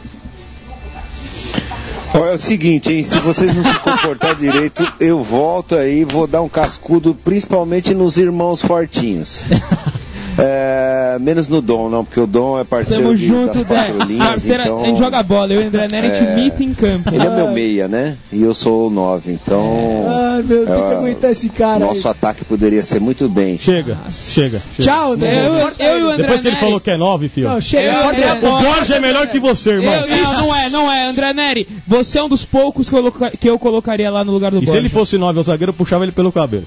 N: Olha, é o seguinte, hein? Se vocês não se comportar direito, eu volto aí e vou dar um cascudo, principalmente nos irmãos fortinhos. Menos no Dom, não, porque o Dom é parceiro das 4 linhas.
H: Parceiro,
N: então,
H: a gente joga bola, eu e o André Nery, a gente imita em campo.
N: Ele é meu meia, né? E eu sou o 9, então...
G: Ai, meu, tem que aguentar esse cara.
N: Nosso ataque poderia ser muito bem.
I: Chega.
H: Tchau, André. Eu e o André
I: Depois que ele falou que é 9, filho.
G: Não, chega.
I: O Borja é melhor que você, irmão.
H: Não é, André Nery. Você é um dos poucos que eu colocaria lá no lugar do Borja.
I: E se ele fosse 9 ao zagueiro, eu puxava ele pelo cabelo.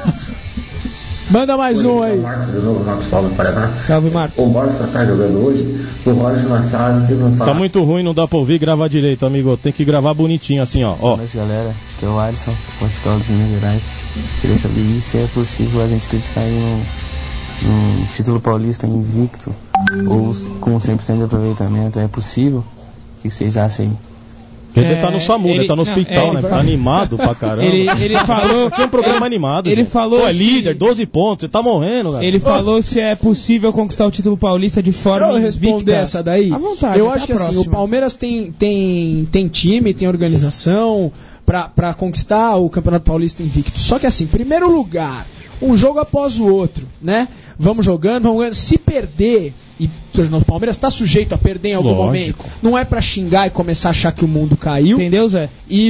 G: Manda mais um aí.
K: Marcos, de novo, Marcos Paulo do Paraná.
H: Salve, Marcos.
K: O Borja só tá jogando hoje. O Roger Massado teve um falar.
I: Tá muito ruim, não dá pra ouvir e gravar direito, amigo. Tem que gravar bonitinho assim, ó.
O: Boa noite, galera. Aqui é o Alisson, consultor dos Minas Gerais. Queria saber se é possível a gente acreditar em um título paulista invicto ou com 100% de aproveitamento. É possível? O que vocês acham aí?
I: Ele tá no SAMU, ele tá no hospital, né? Tá animado pra caramba.
H: Ele falou...
I: que é um programa animado.
H: Ele falou...
I: Pô, é líder, 12 pontos, você tá morrendo, cara.
H: Ele falou se é possível conquistar o título paulista de forma invicta.
G: Deixa eu responder essa daí.
H: À vontade,
G: eu acho que assim, o Palmeiras tem time, tem organização pra conquistar o Campeonato Paulista invicto. Só que assim, primeiro lugar, um jogo após o outro, né? Vamos jogando. Se perder... E o Palmeiras está sujeito a perder em algum momento. Não é pra xingar e começar a achar que o mundo caiu.
H: Entendeu, Zé?
G: E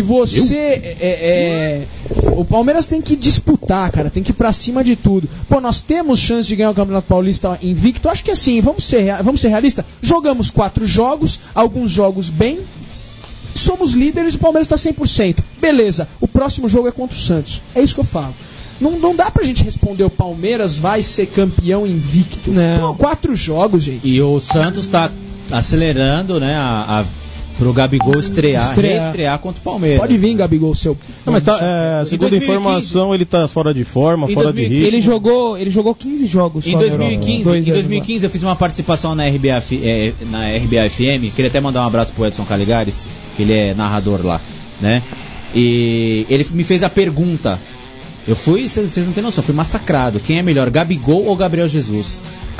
G: você... o Palmeiras tem que disputar, cara. Tem que ir pra cima de tudo. Pô, nós temos chance de ganhar o Campeonato Paulista invicto. Acho que assim, vamos ser realistas. Jogamos 4 jogos, alguns jogos bem, somos líderes e o Palmeiras está 100%. Beleza, o próximo jogo é contra o Santos. É isso que eu falo. Não dá pra gente responder o Palmeiras vai ser campeão invicto. Não. 4 jogos, gente.
J: E o Santos tá acelerando, né, pro Gabigol reestrear contra o Palmeiras.
G: Pode vir, Gabigol, seu.
I: Não, mas segundo a informação, ele tá fora de forma, fora de ritmo.
H: Ele jogou 15 jogos.
J: Em 2015 eu fiz uma participação na RBA FM, queria até mandar um abraço pro Edson Caligares, que ele é narrador lá, né? E ele me fez a pergunta. Eu fui, vocês não têm noção, fui massacrado. Quem é melhor, Gabigol ou Gabriel Jesus?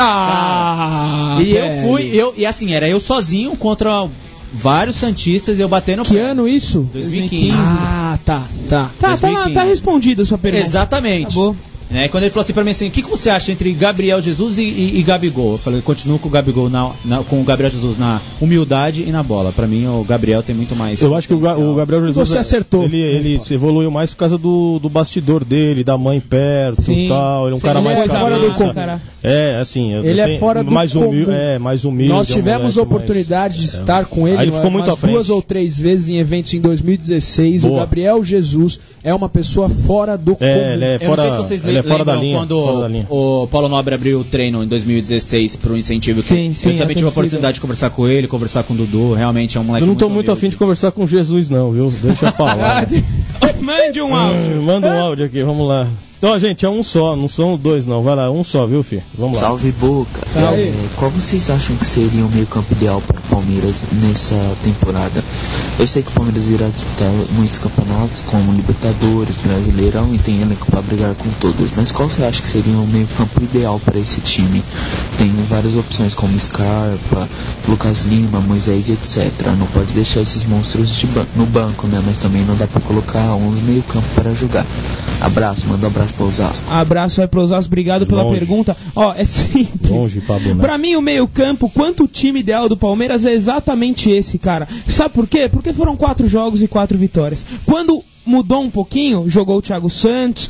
J: E assim, era eu sozinho contra vários santistas e eu batendo.
G: Que ano isso?
J: 2015.
H: Tá respondida a sua pergunta.
J: Exatamente.
H: Acabou.
J: Quando ele falou assim pra mim assim, o que você acha entre Gabriel Jesus e Gabigol? Eu falei, eu continuo com o Gabigol com o Gabriel Jesus na humildade e na bola. Pra mim, o Gabriel tem muito mais.
I: Eu acho que o Gabriel Jesus.
G: Você acertou.
I: Ele se evoluiu mais por causa do bastidor dele, da mãe perto e tal. Ele é um cara mais
G: fora do comum.
I: Assim.
G: Ele é fora do
I: mais humilde, mais humilde.
G: Nós tivemos oportunidade de estar com ele.
I: Aí ele ficou muito à frente.
G: 2 ou 3 vezes em eventos em 2016. Boa. O Gabriel Jesus é uma pessoa fora do comum.
I: Ele é fora, fora da linha.
J: Quando o Paulo Nobre abriu o treino em 2016 pro incentivo, eu também tive a oportunidade de conversar com ele, conversar com o Dudu. Realmente é um moleque.
I: Eu não tô muito afim de conversar com Jesus, não, viu? Deixa eu falar.
H: Mande um áudio.
I: Manda um áudio aqui, vamos lá. Então, gente, é um só, não são 2 não. Vai lá, um só, viu, filho? Vamos lá.
O: Salve, Boca. Qual vocês acham que seria o meio campo ideal para o Palmeiras nessa temporada? Eu sei que o Palmeiras irá disputar muitos campeonatos, como Libertadores, Brasileirão, e tem elenco para brigar com todos. Mas qual você acha que seria o meio campo ideal para esse time? Tem várias opções, como Scarpa, Lucas Lima, Moisés e etc. Não pode deixar esses monstros no banco, né? Mas também não dá para colocar um meio campo para jogar. Abraço, manda um abraço para Osasco.
H: Abraço aí para Osasco, obrigado pela pergunta. É simples.
I: Longe, Pablo, né?
H: Pra mim, o meio campo, quanto o time ideal do Palmeiras é exatamente esse, cara. Sabe por quê? Porque foram 4 jogos e 4 vitórias. Quando mudou um pouquinho, jogou o Thiago Santos,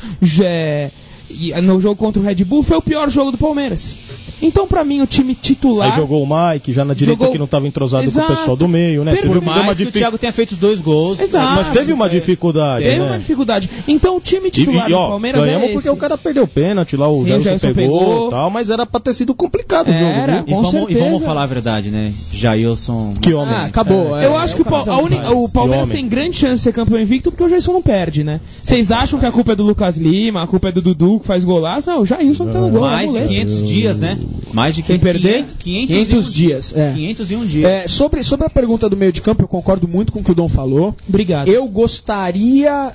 H: no jogo contra o Red Bull, foi o pior jogo do Palmeiras. Então, pra mim, o time titular...
I: Aí jogou o Mike, já na direita que não estava entrosado com o pessoal do meio, né?
J: Por mais que o Thiago tenha feito os 2 gols.
H: Exato.
I: Mas teve uma dificuldade,
H: Teve uma dificuldade. Então, o time titular do Palmeiras
I: ganhamos porque o cara perdeu o pênalti lá, o Jailson pegou e tal, mas era pra ter sido complicado o jogo, viu?
J: E vamos falar a verdade, né? Jailson...
I: Que homem.
G: Acabou.
H: Eu acho que o Palmeiras tem grande chance de ser campeão invicto porque o Jailson não perde, né? Vocês acham que a culpa é do Lucas Lima, a culpa é do Dudu que faz golaço? Não, o Jailson tá no gol.
J: Mais de 500 dias, né? Mais de 500
G: dias.
J: 501 dias.
G: Sobre a pergunta do meio de campo, eu concordo muito com o que o Dom falou.
H: Obrigado.
G: Eu gostaria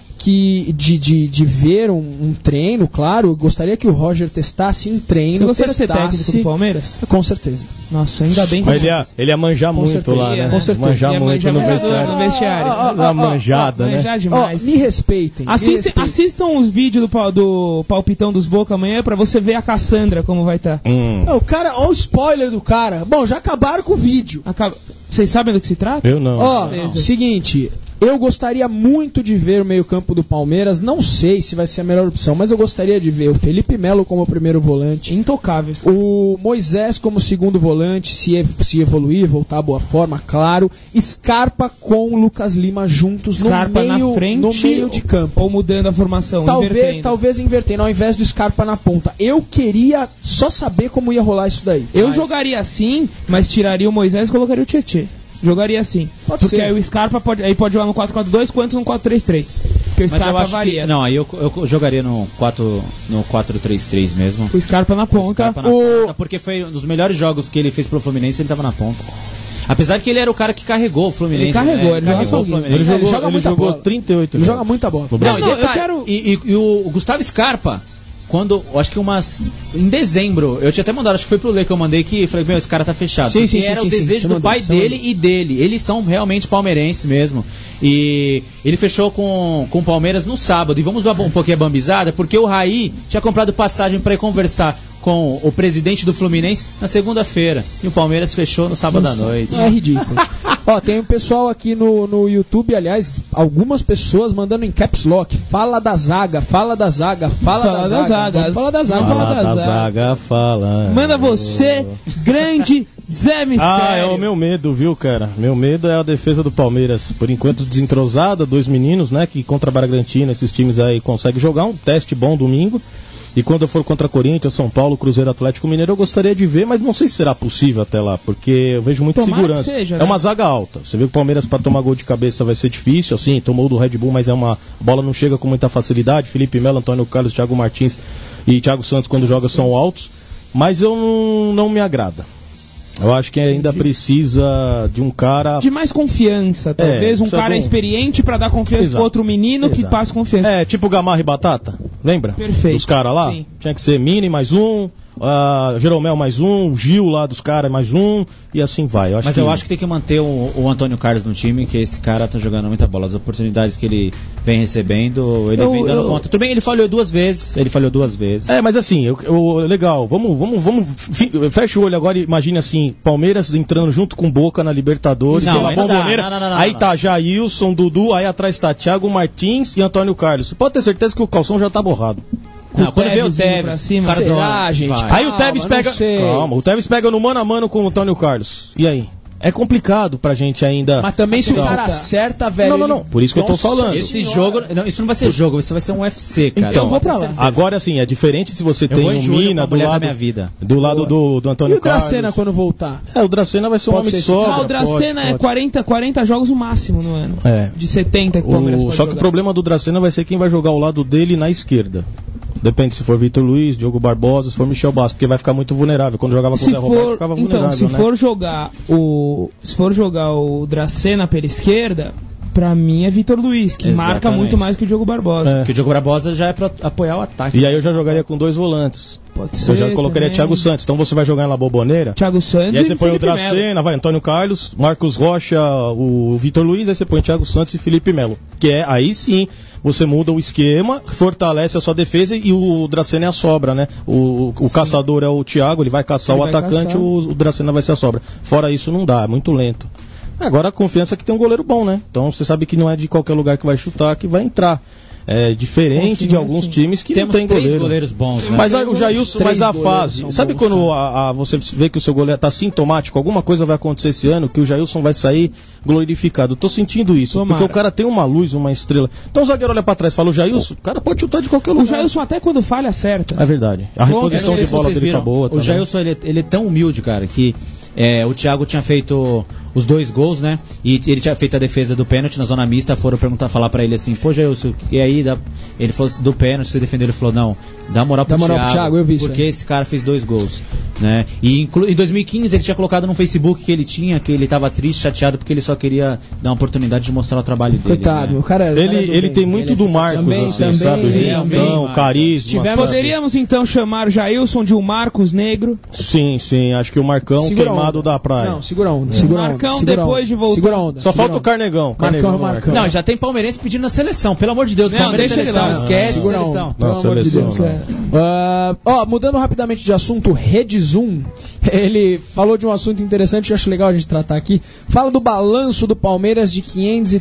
G: de ver um treino, claro. Eu gostaria que o Roger testasse em treino.
H: Você gostaria de ser técnico do Palmeiras?
G: Com certeza.
H: Nossa, ainda bem que...
I: Mas ele ia manjar muito certeza. Lá, né?
G: Com certeza.
I: Manjar muito no vestiário. Uma manjada, né?
H: Manjar demais.
G: Me respeitem.
H: Assistam os vídeos do palpitão dos Boca amanhã pra você ver a Cassandra como vai estar.
G: O cara, olha o spoiler do cara. Bom, já acabaram com o vídeo.
H: Vocês sabem do que se trata?
I: Eu não.
G: Seguinte... Eu gostaria muito de ver o meio-campo do Palmeiras. Não sei se vai ser a melhor opção, mas eu gostaria de ver o Felipe Melo como primeiro volante.
H: Intocáveis.
G: O Moisés como segundo volante, se evoluir, voltar à boa forma, claro. Scarpa com o Lucas Lima juntos
H: Scarpa
G: no meio,
H: na frente,
G: no meio de campo.
H: Ou mudando a formação,
G: talvez invertendo, ao invés do Scarpa na ponta. Eu queria só saber como ia rolar isso daí.
H: Eu jogaria assim, mas tiraria o Moisés e colocaria o Tietê. Jogaria assim. Porque aí o Scarpa pode jogar no 4-4-2 quanto no 4-3-3. Porque o Scarpa varia.
J: Não, aí eu jogaria no 4-3-3 mesmo.
H: O Scarpa na ponta.
J: Porque foi um dos melhores jogos que ele fez pro Fluminense, ele tava na ponta. Apesar que ele era o cara que carregou o Fluminense.
H: Ele carregou o
J: Fluminense.
I: Ele jogou 38
G: Ele joga muita bola.
J: E o Gustavo Scarpa, acho que em dezembro, eu tinha até mandado, acho que foi pro Lê que eu mandei, que eu falei, esse cara tá fechado. Sim, era o desejo do pai dele e dele. Eles são realmente palmeirenses mesmo. E ele fechou com o Palmeiras no sábado. E vamos dar um pouquinho a bambizada, porque o Raí tinha comprado passagem para ir conversar com o presidente do Fluminense na segunda-feira. E o Palmeiras fechou no sábado à noite.
G: É ridículo. Ó, tem um pessoal aqui no YouTube, aliás, algumas pessoas mandando em caps lock. Fala da zaga, fala da zaga, fala da zaga. Fala da zaga,
I: fala da zaga, fala.
H: Manda você, grande Zé Mistério.
I: É o meu medo, viu, cara? Meu medo é a defesa do Palmeiras. Por enquanto desentrosada, 2 meninos, né, que contra a Bragantino, esses times aí conseguem jogar um teste bom domingo. E quando for contra Corinthians, São Paulo, Cruzeiro, Atlético Mineiro, eu gostaria de ver, mas não sei se será possível até lá, porque eu vejo muita segurança.
H: Seja,
I: é uma zaga alta. Você vê que o Palmeiras para tomar gol de cabeça vai ser difícil, assim, tomou do Red Bull, mas a bola não chega com muita facilidade. Felipe Melo, Antônio Carlos, Thiago Martins e Thiago Santos quando joga são altos, mas eu não me agrada. Eu acho que ainda precisa de um cara...
H: de mais confiança, talvez. Um cara experiente pra dar confiança pro outro menino que passa confiança.
I: É, tipo Gamarra e Batata, lembra?
H: Perfeito.
I: Os caras lá?
H: Sim.
I: Tinha que ser Mini mais um, Jeromel mais um, Gil lá dos caras mais um, e assim vai.
J: Eu acho que tem que manter o Antônio Carlos no time, que esse cara tá jogando muita bola. As oportunidades que ele vem recebendo, ele vem dando conta. Tudo bem, ele falhou duas vezes.
I: É, mas assim, legal, vamos, fecha o olho agora e imagine assim, Palmeiras entrando junto com Boca na Libertadores, na Bomboneira, aí tá Jailson, Dudu, aí atrás tá Thiago Martins e Antônio Carlos. Você pode ter certeza que o calção já tá borrado.
J: Não, quando vê o Tevez,
G: será, gente?
I: Aí o Tevez pega. Calma, o Tevez pega no mano a mano com o Antônio Carlos. E aí? É complicado pra gente ainda.
G: Mas também se o cara acerta, velho.
I: Não. Por isso que eu tô falando.
J: Esse jogo. Não, isso não vai ser jogo, isso vai ser um UFC, cara.
I: Então, vou pra lá. Agora, assim, é diferente se você tem um Mina do lado.
J: Minha vida.
I: Do lado do Antônio Carlos.
G: E o Dracena quando voltar?
I: O Dracena vai ser um homem de sobra.
H: O Dracena é 40 jogos o máximo no ano. De 70 que o Palmeiras pode
I: Só que o problema do Dracena vai ser quem vai jogar ao lado dele na esquerda. Depende se for Vitor Luiz, Diogo Barbosa, se for Michel Bastos, porque vai ficar muito vulnerável. Quando jogava com o Zé Roberto, ficava vulnerável.
H: Então, se for jogar o Dracena pela esquerda, pra mim é Vitor Luiz, que marca muito mais que o Diogo Barbosa.
J: Porque o Diogo Barbosa já é pra apoiar o ataque.
I: E aí eu já jogaria com 2 volantes.
H: Pode ser.
I: Eu já colocaria Thiago Santos. Então você vai jogar na Bomboneira.
H: Thiago Santos.
I: E aí você põe o Dracena, vai Antônio Carlos, Marcos Rocha, o Vitor Luiz, aí você põe Thiago Santos e Felipe Melo. Que é, aí sim, você muda o esquema, fortalece a sua defesa e o Dracena é a sobra, né? O caçador é o Thiago, ele vai caçar o atacante, o Dracena vai ser a sobra. Fora isso não dá, é muito lento. Agora a confiança é que tem um goleiro bom, né? Então você sabe que não é de qualquer lugar que vai chutar que vai entrar. É diferente de alguns times que
J: temos
I: não tem
J: três goleiros bons, né?
I: Mas o Jailson, mas a fase, sabe bons, quando você vê que o seu goleiro está sintomático, alguma coisa vai acontecer esse ano que o Jailson vai sair glorificado. Eu tô sentindo isso, porque o cara tem uma luz, uma estrela. Então o zagueiro olha para trás e fala, o Jailson, o cara pode chutar de qualquer lugar.
H: O Jailson até quando falha acerta.
I: É verdade. A reposição de bola dele tá boa.
J: O Jailson, ele é tão humilde, cara, que o Thiago tinha feito os 2 gols, né? E ele tinha feito a defesa do pênalti na zona mista. Foram falar pra ele assim, pô, Jailson, e aí? Ele falou do pênalti, você defendeu. Ele falou, não, dá moral pro Thiago,
G: eu vi
J: porque esse cara fez 2 gols, né? E em 2015 ele tinha colocado no Facebook que ele tava triste, chateado, porque ele só queria dar uma oportunidade de mostrar o trabalho dele.
G: Coitado,
J: né?
G: o cara
I: ele tem muito do Marcos, assim, sabe?
J: Então,
I: carisma.
H: Poderíamos então chamar Jailson de um Marcos Negro?
I: Sim, acho que o Marcão queimado da praia.
G: Não, segura onda.
H: Marcão depois de voltar.
G: Segura onda.
I: Só falta o Carnegão.
G: Marcão.
J: Não, já tem palmeirense pedindo na seleção, pelo amor de Deus. Palmeirense seleção, esquece seleção.
G: Pelo amor de Deus. Mudando rapidamente de assunto, Rede Zoom, ele falou de um assunto interessante que eu acho legal a gente tratar aqui. Fala do balanço do Palmeiras de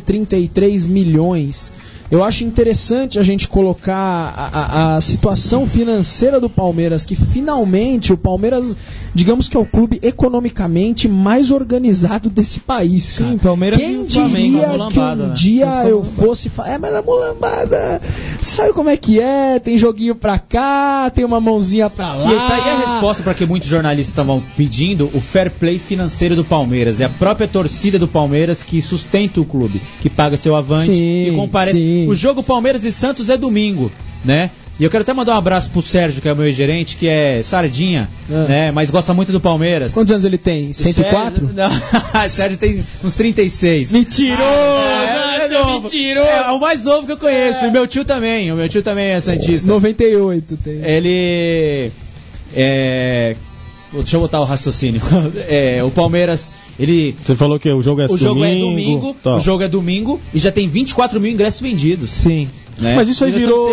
G: 533 milhões. Eu acho interessante a gente colocar a situação financeira do Palmeiras, que finalmente o Palmeiras, digamos que é o clube economicamente mais organizado desse país. Cara.
H: Sim, Palmeiras.
G: Quem diria que um dia eu fosse... mas a mulambada, sabe como é que é? Tem joguinho pra cá, tem uma mãozinha pra lá.
J: E a resposta para que muitos jornalistas estavam pedindo, o fair play financeiro do Palmeiras. É a própria torcida do Palmeiras que sustenta o clube, que paga seu avante, que comparece. Sim. O jogo Palmeiras e Santos é domingo, né? E eu quero até mandar um abraço pro Sérgio, que é o meu gerente, que é sardinha, né? Mas gosta muito do Palmeiras.
G: Quantos anos ele tem? 104?
J: O Sérgio tem uns 36.
G: Mentiroso!
J: Mentiroso! É o mais novo que eu conheço. E meu tio também. O meu tio também é santista.
G: 98 tem.
J: Ele... Deixa eu botar o raciocínio. O Palmeiras,
I: Você falou que o jogo é domingo.
J: O jogo é domingo e já tem 24 mil ingressos vendidos.
H: Sim.
J: né?
I: Mas isso aí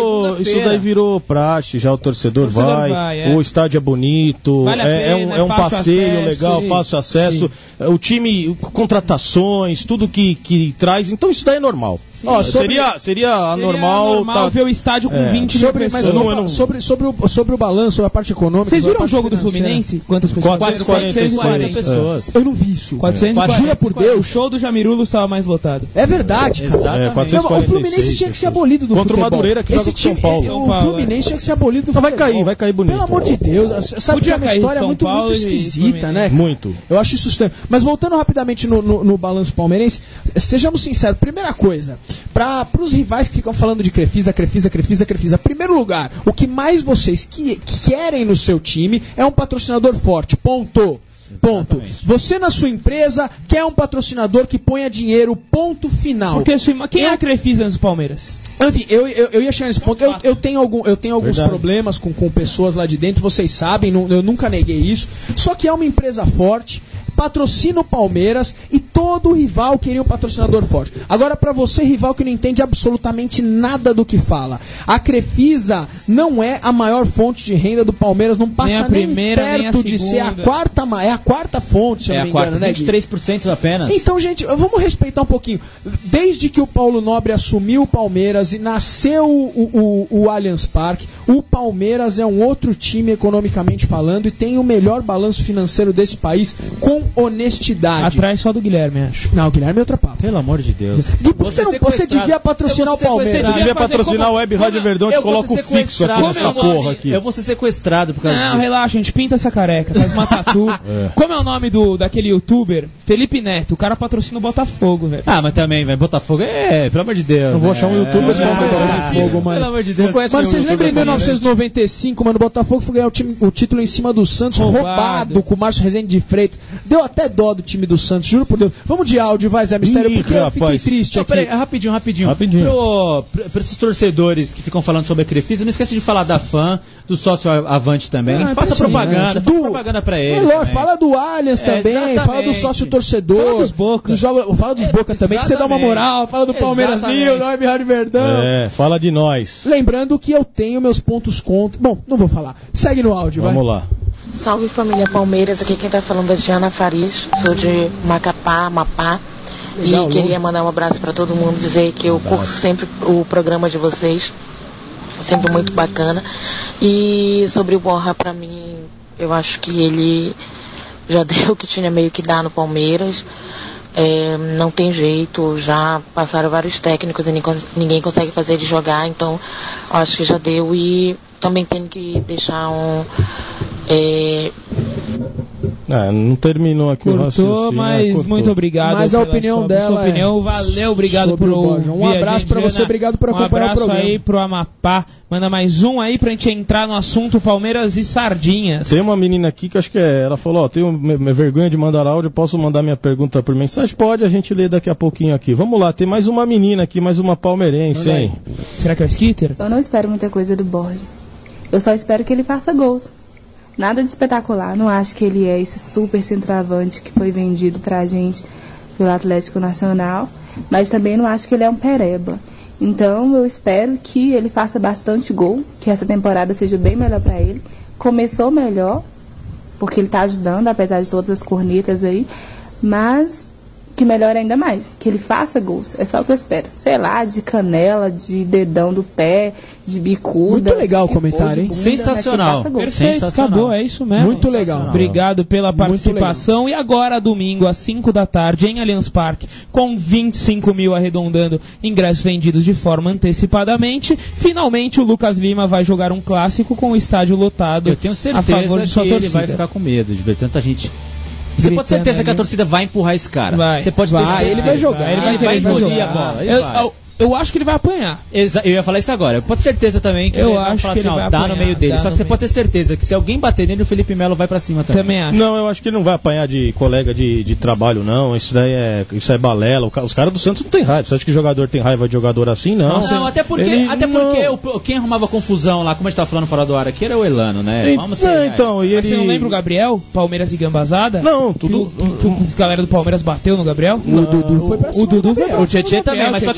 I: virou praxe, já o torcedor vai, o estádio é bonito, vale é um passeio legal, fácil acesso, o time, contratações, tudo que traz, então isso daí é normal. Seria anormal
H: ver o estádio com 20 mil pessoas.
G: Sobre o balanço, a parte econômica...
H: Vocês viram o jogo do Fluminense? Quantas pessoas?
G: 440 pessoas. Eu não vi isso.
H: 440.
G: Jura por Deus.
H: O show do Jamirulo estava mais lotado.
G: É verdade.
I: Exatamente.
G: O Fluminense tinha que ser abolido do
I: contra
G: futebol.
I: o Madureira que joga com São Paulo.
G: O Fluminense tinha que ser abolido do futebol.
I: Vai cair bonito.
G: Pelo amor de Deus. Sabe que é uma história muito esquisita, né?
I: Muito.
G: Eu acho isso estranho. Mas voltando rapidamente no balanço palmeirense, sejamos sinceros. Primeira coisa, para os rivais que ficam falando de Crefisa, primeiro lugar, o que mais vocês querem no seu time é um patrocinador forte. Ponto. Você na sua empresa quer um patrocinador que ponha dinheiro, ponto final.
H: Porque quem é a Crefisa nos Palmeiras?
G: Enfim, eu ia chegar nesse ponto. Eu tenho alguns problemas com pessoas lá de dentro, vocês sabem, eu nunca neguei isso. Só que é uma empresa forte, patrocina o Palmeiras e todo rival queria um patrocinador forte. Agora, para você, rival que não entende absolutamente nada do que fala, a Crefisa não é a maior fonte de renda do Palmeiras, não passa nem perto de ser a quarta fonte, se eu não me engano, né,
J: 23% apenas.
G: Então, gente, vamos respeitar um pouquinho. Desde que o Paulo Nobre assumiu o Palmeiras e nasceu o Allianz Parque, o Palmeiras é um outro time economicamente falando e tem o melhor balanço financeiro desse país com honestidade.
H: Atrás só do Guilherme, acho.
G: Não, o Guilherme é outra papo.
J: Pelo amor de Deus.
G: Você devia patrocinar o Palmeiras.
I: Você devia patrocinar o Web Rádio Verdão, te coloca o fixo aqui nessa porra aqui.
J: Eu vou ser sequestrado por causa disso.
H: Não, relaxa, a gente pinta essa careca, faz uma tatu. Como é o nome daquele youtuber? Felipe Neto, o cara patrocina o Botafogo, velho.
J: Ah, mas também, velho, Botafogo pelo amor de Deus.
G: Eu vou achar um youtuber que Botafogo, mano.
J: Pelo amor de Deus.
G: Mano, vocês lembram em 1995, mano, o Botafogo foi ganhar o título em cima do Santos, roubado com o Márcio Rezende de Freitas. Deu até dó do time do Santos, juro por Deus. Vamos de áudio, vai, Zé Mistério, porque eu fiquei triste aqui.
J: Peraí, rapidinho. Pra esses torcedores que ficam falando sobre a Crefisa, não esquece de falar da fã, do sócio Avante também. Faça propaganda pra eles.
G: Fala do Allianz também, fala do sócio torcedor. Fala dos Boca. Fala dos Boca também, que você dá uma moral. Fala do Palmeiras Rio, da Web Rádio Verdão.
I: Fala de nós.
G: Lembrando que eu tenho meus pontos contra. Bom, não vou falar. Segue no áudio, vai.
I: Vamos lá.
P: Salve família Palmeiras, aqui quem tá falando é Diana Faris, sou de Macapá, Amapá. Legal, e queria mandar um abraço para todo mundo, dizer que eu curto sempre o programa de vocês, sempre muito bacana. E sobre o Borja, para mim, eu acho que ele já deu o que tinha meio que dar no Palmeiras. Não tem jeito, já passaram vários técnicos e ninguém consegue fazer ele jogar, então eu acho que já deu. E também tem que deixar
I: não terminou aqui o raciocínio.
H: Mas muito obrigado.
G: Mas a opinião dela
H: valeu, obrigado por
G: um abraço pra você, obrigado por acompanhar o programa.
H: Um abraço aí pro Amapá. Manda mais um aí pra gente entrar no assunto Palmeiras e Sardinhas.
I: Tem uma menina aqui que acho que ela falou, tenho vergonha de mandar áudio, posso mandar minha pergunta por mensagem? Pode, a gente lê daqui a pouquinho aqui. Vamos lá, tem mais uma menina aqui, mais uma palmeirense, hein?
H: Será que é o Skitter?
Q: Eu não espero muita coisa do Borja. Eu só espero que ele faça gols. Nada de espetacular, não acho que ele é esse super centroavante que foi vendido pra gente pelo Atlético Nacional, mas também não acho que ele é um pereba. Então eu espero que ele faça bastante gol, que essa temporada seja bem melhor pra ele. Começou melhor, porque ele tá ajudando, apesar de todas as cornetas aí, mas que melhore ainda mais, que ele faça gols, é só o que eu espero. Sei lá, de canela, de dedão do pé, de bicuda.
G: Muito legal o comentário, hein?
J: Sensacional.
H: Perfeito, acabou, é isso mesmo.
G: Muito legal.
H: Obrigado pela participação. E agora, domingo, às 5 da tarde, em Allianz Parque, com 25 mil arredondando ingressos vendidos de forma antecipadamente, finalmente o Lucas Lima vai jogar um clássico com o estádio lotado.
J: Eu tenho certeza
H: a favor de sua
J: que
H: torcida.
J: Ele vai ficar com medo de ver tanta gente. Você pode ter certeza que a torcida vai empurrar esse cara.
H: Você
J: pode ter certeza.
G: Ele vai jogar.
H: Ele vai engolir a bola. Eu acho que ele vai apanhar.
J: Eu ia falar isso agora. Pode ter certeza também que
H: eu
J: ele
H: acho
J: vai falar
H: que
J: assim,
H: ele vai
J: tá
H: apanhar,
J: no meio dele. Só que você pode ter certeza que se alguém bater nele, o Felipe Melo vai pra cima também.
H: Também acho.
I: Não, eu acho que ele não vai apanhar de colega de trabalho, não. Isso é balela. Os caras do Santos não tem raiva. Você acha que jogador tem raiva de jogador assim? Não.
J: Não, até porque quem arrumava confusão lá, como a gente tava falando fora do ar aqui, era o Elano, né?
I: Vamos ser. Então, e ele...
H: Você não lembra o Gabriel? Palmeiras e Gambazada?
I: Não, a
H: galera do Palmeiras bateu no Gabriel?
G: O Dudu foi pra cima.
H: O Dudu foi pra cima.
J: O Tietchan também, mas só que tinha um problema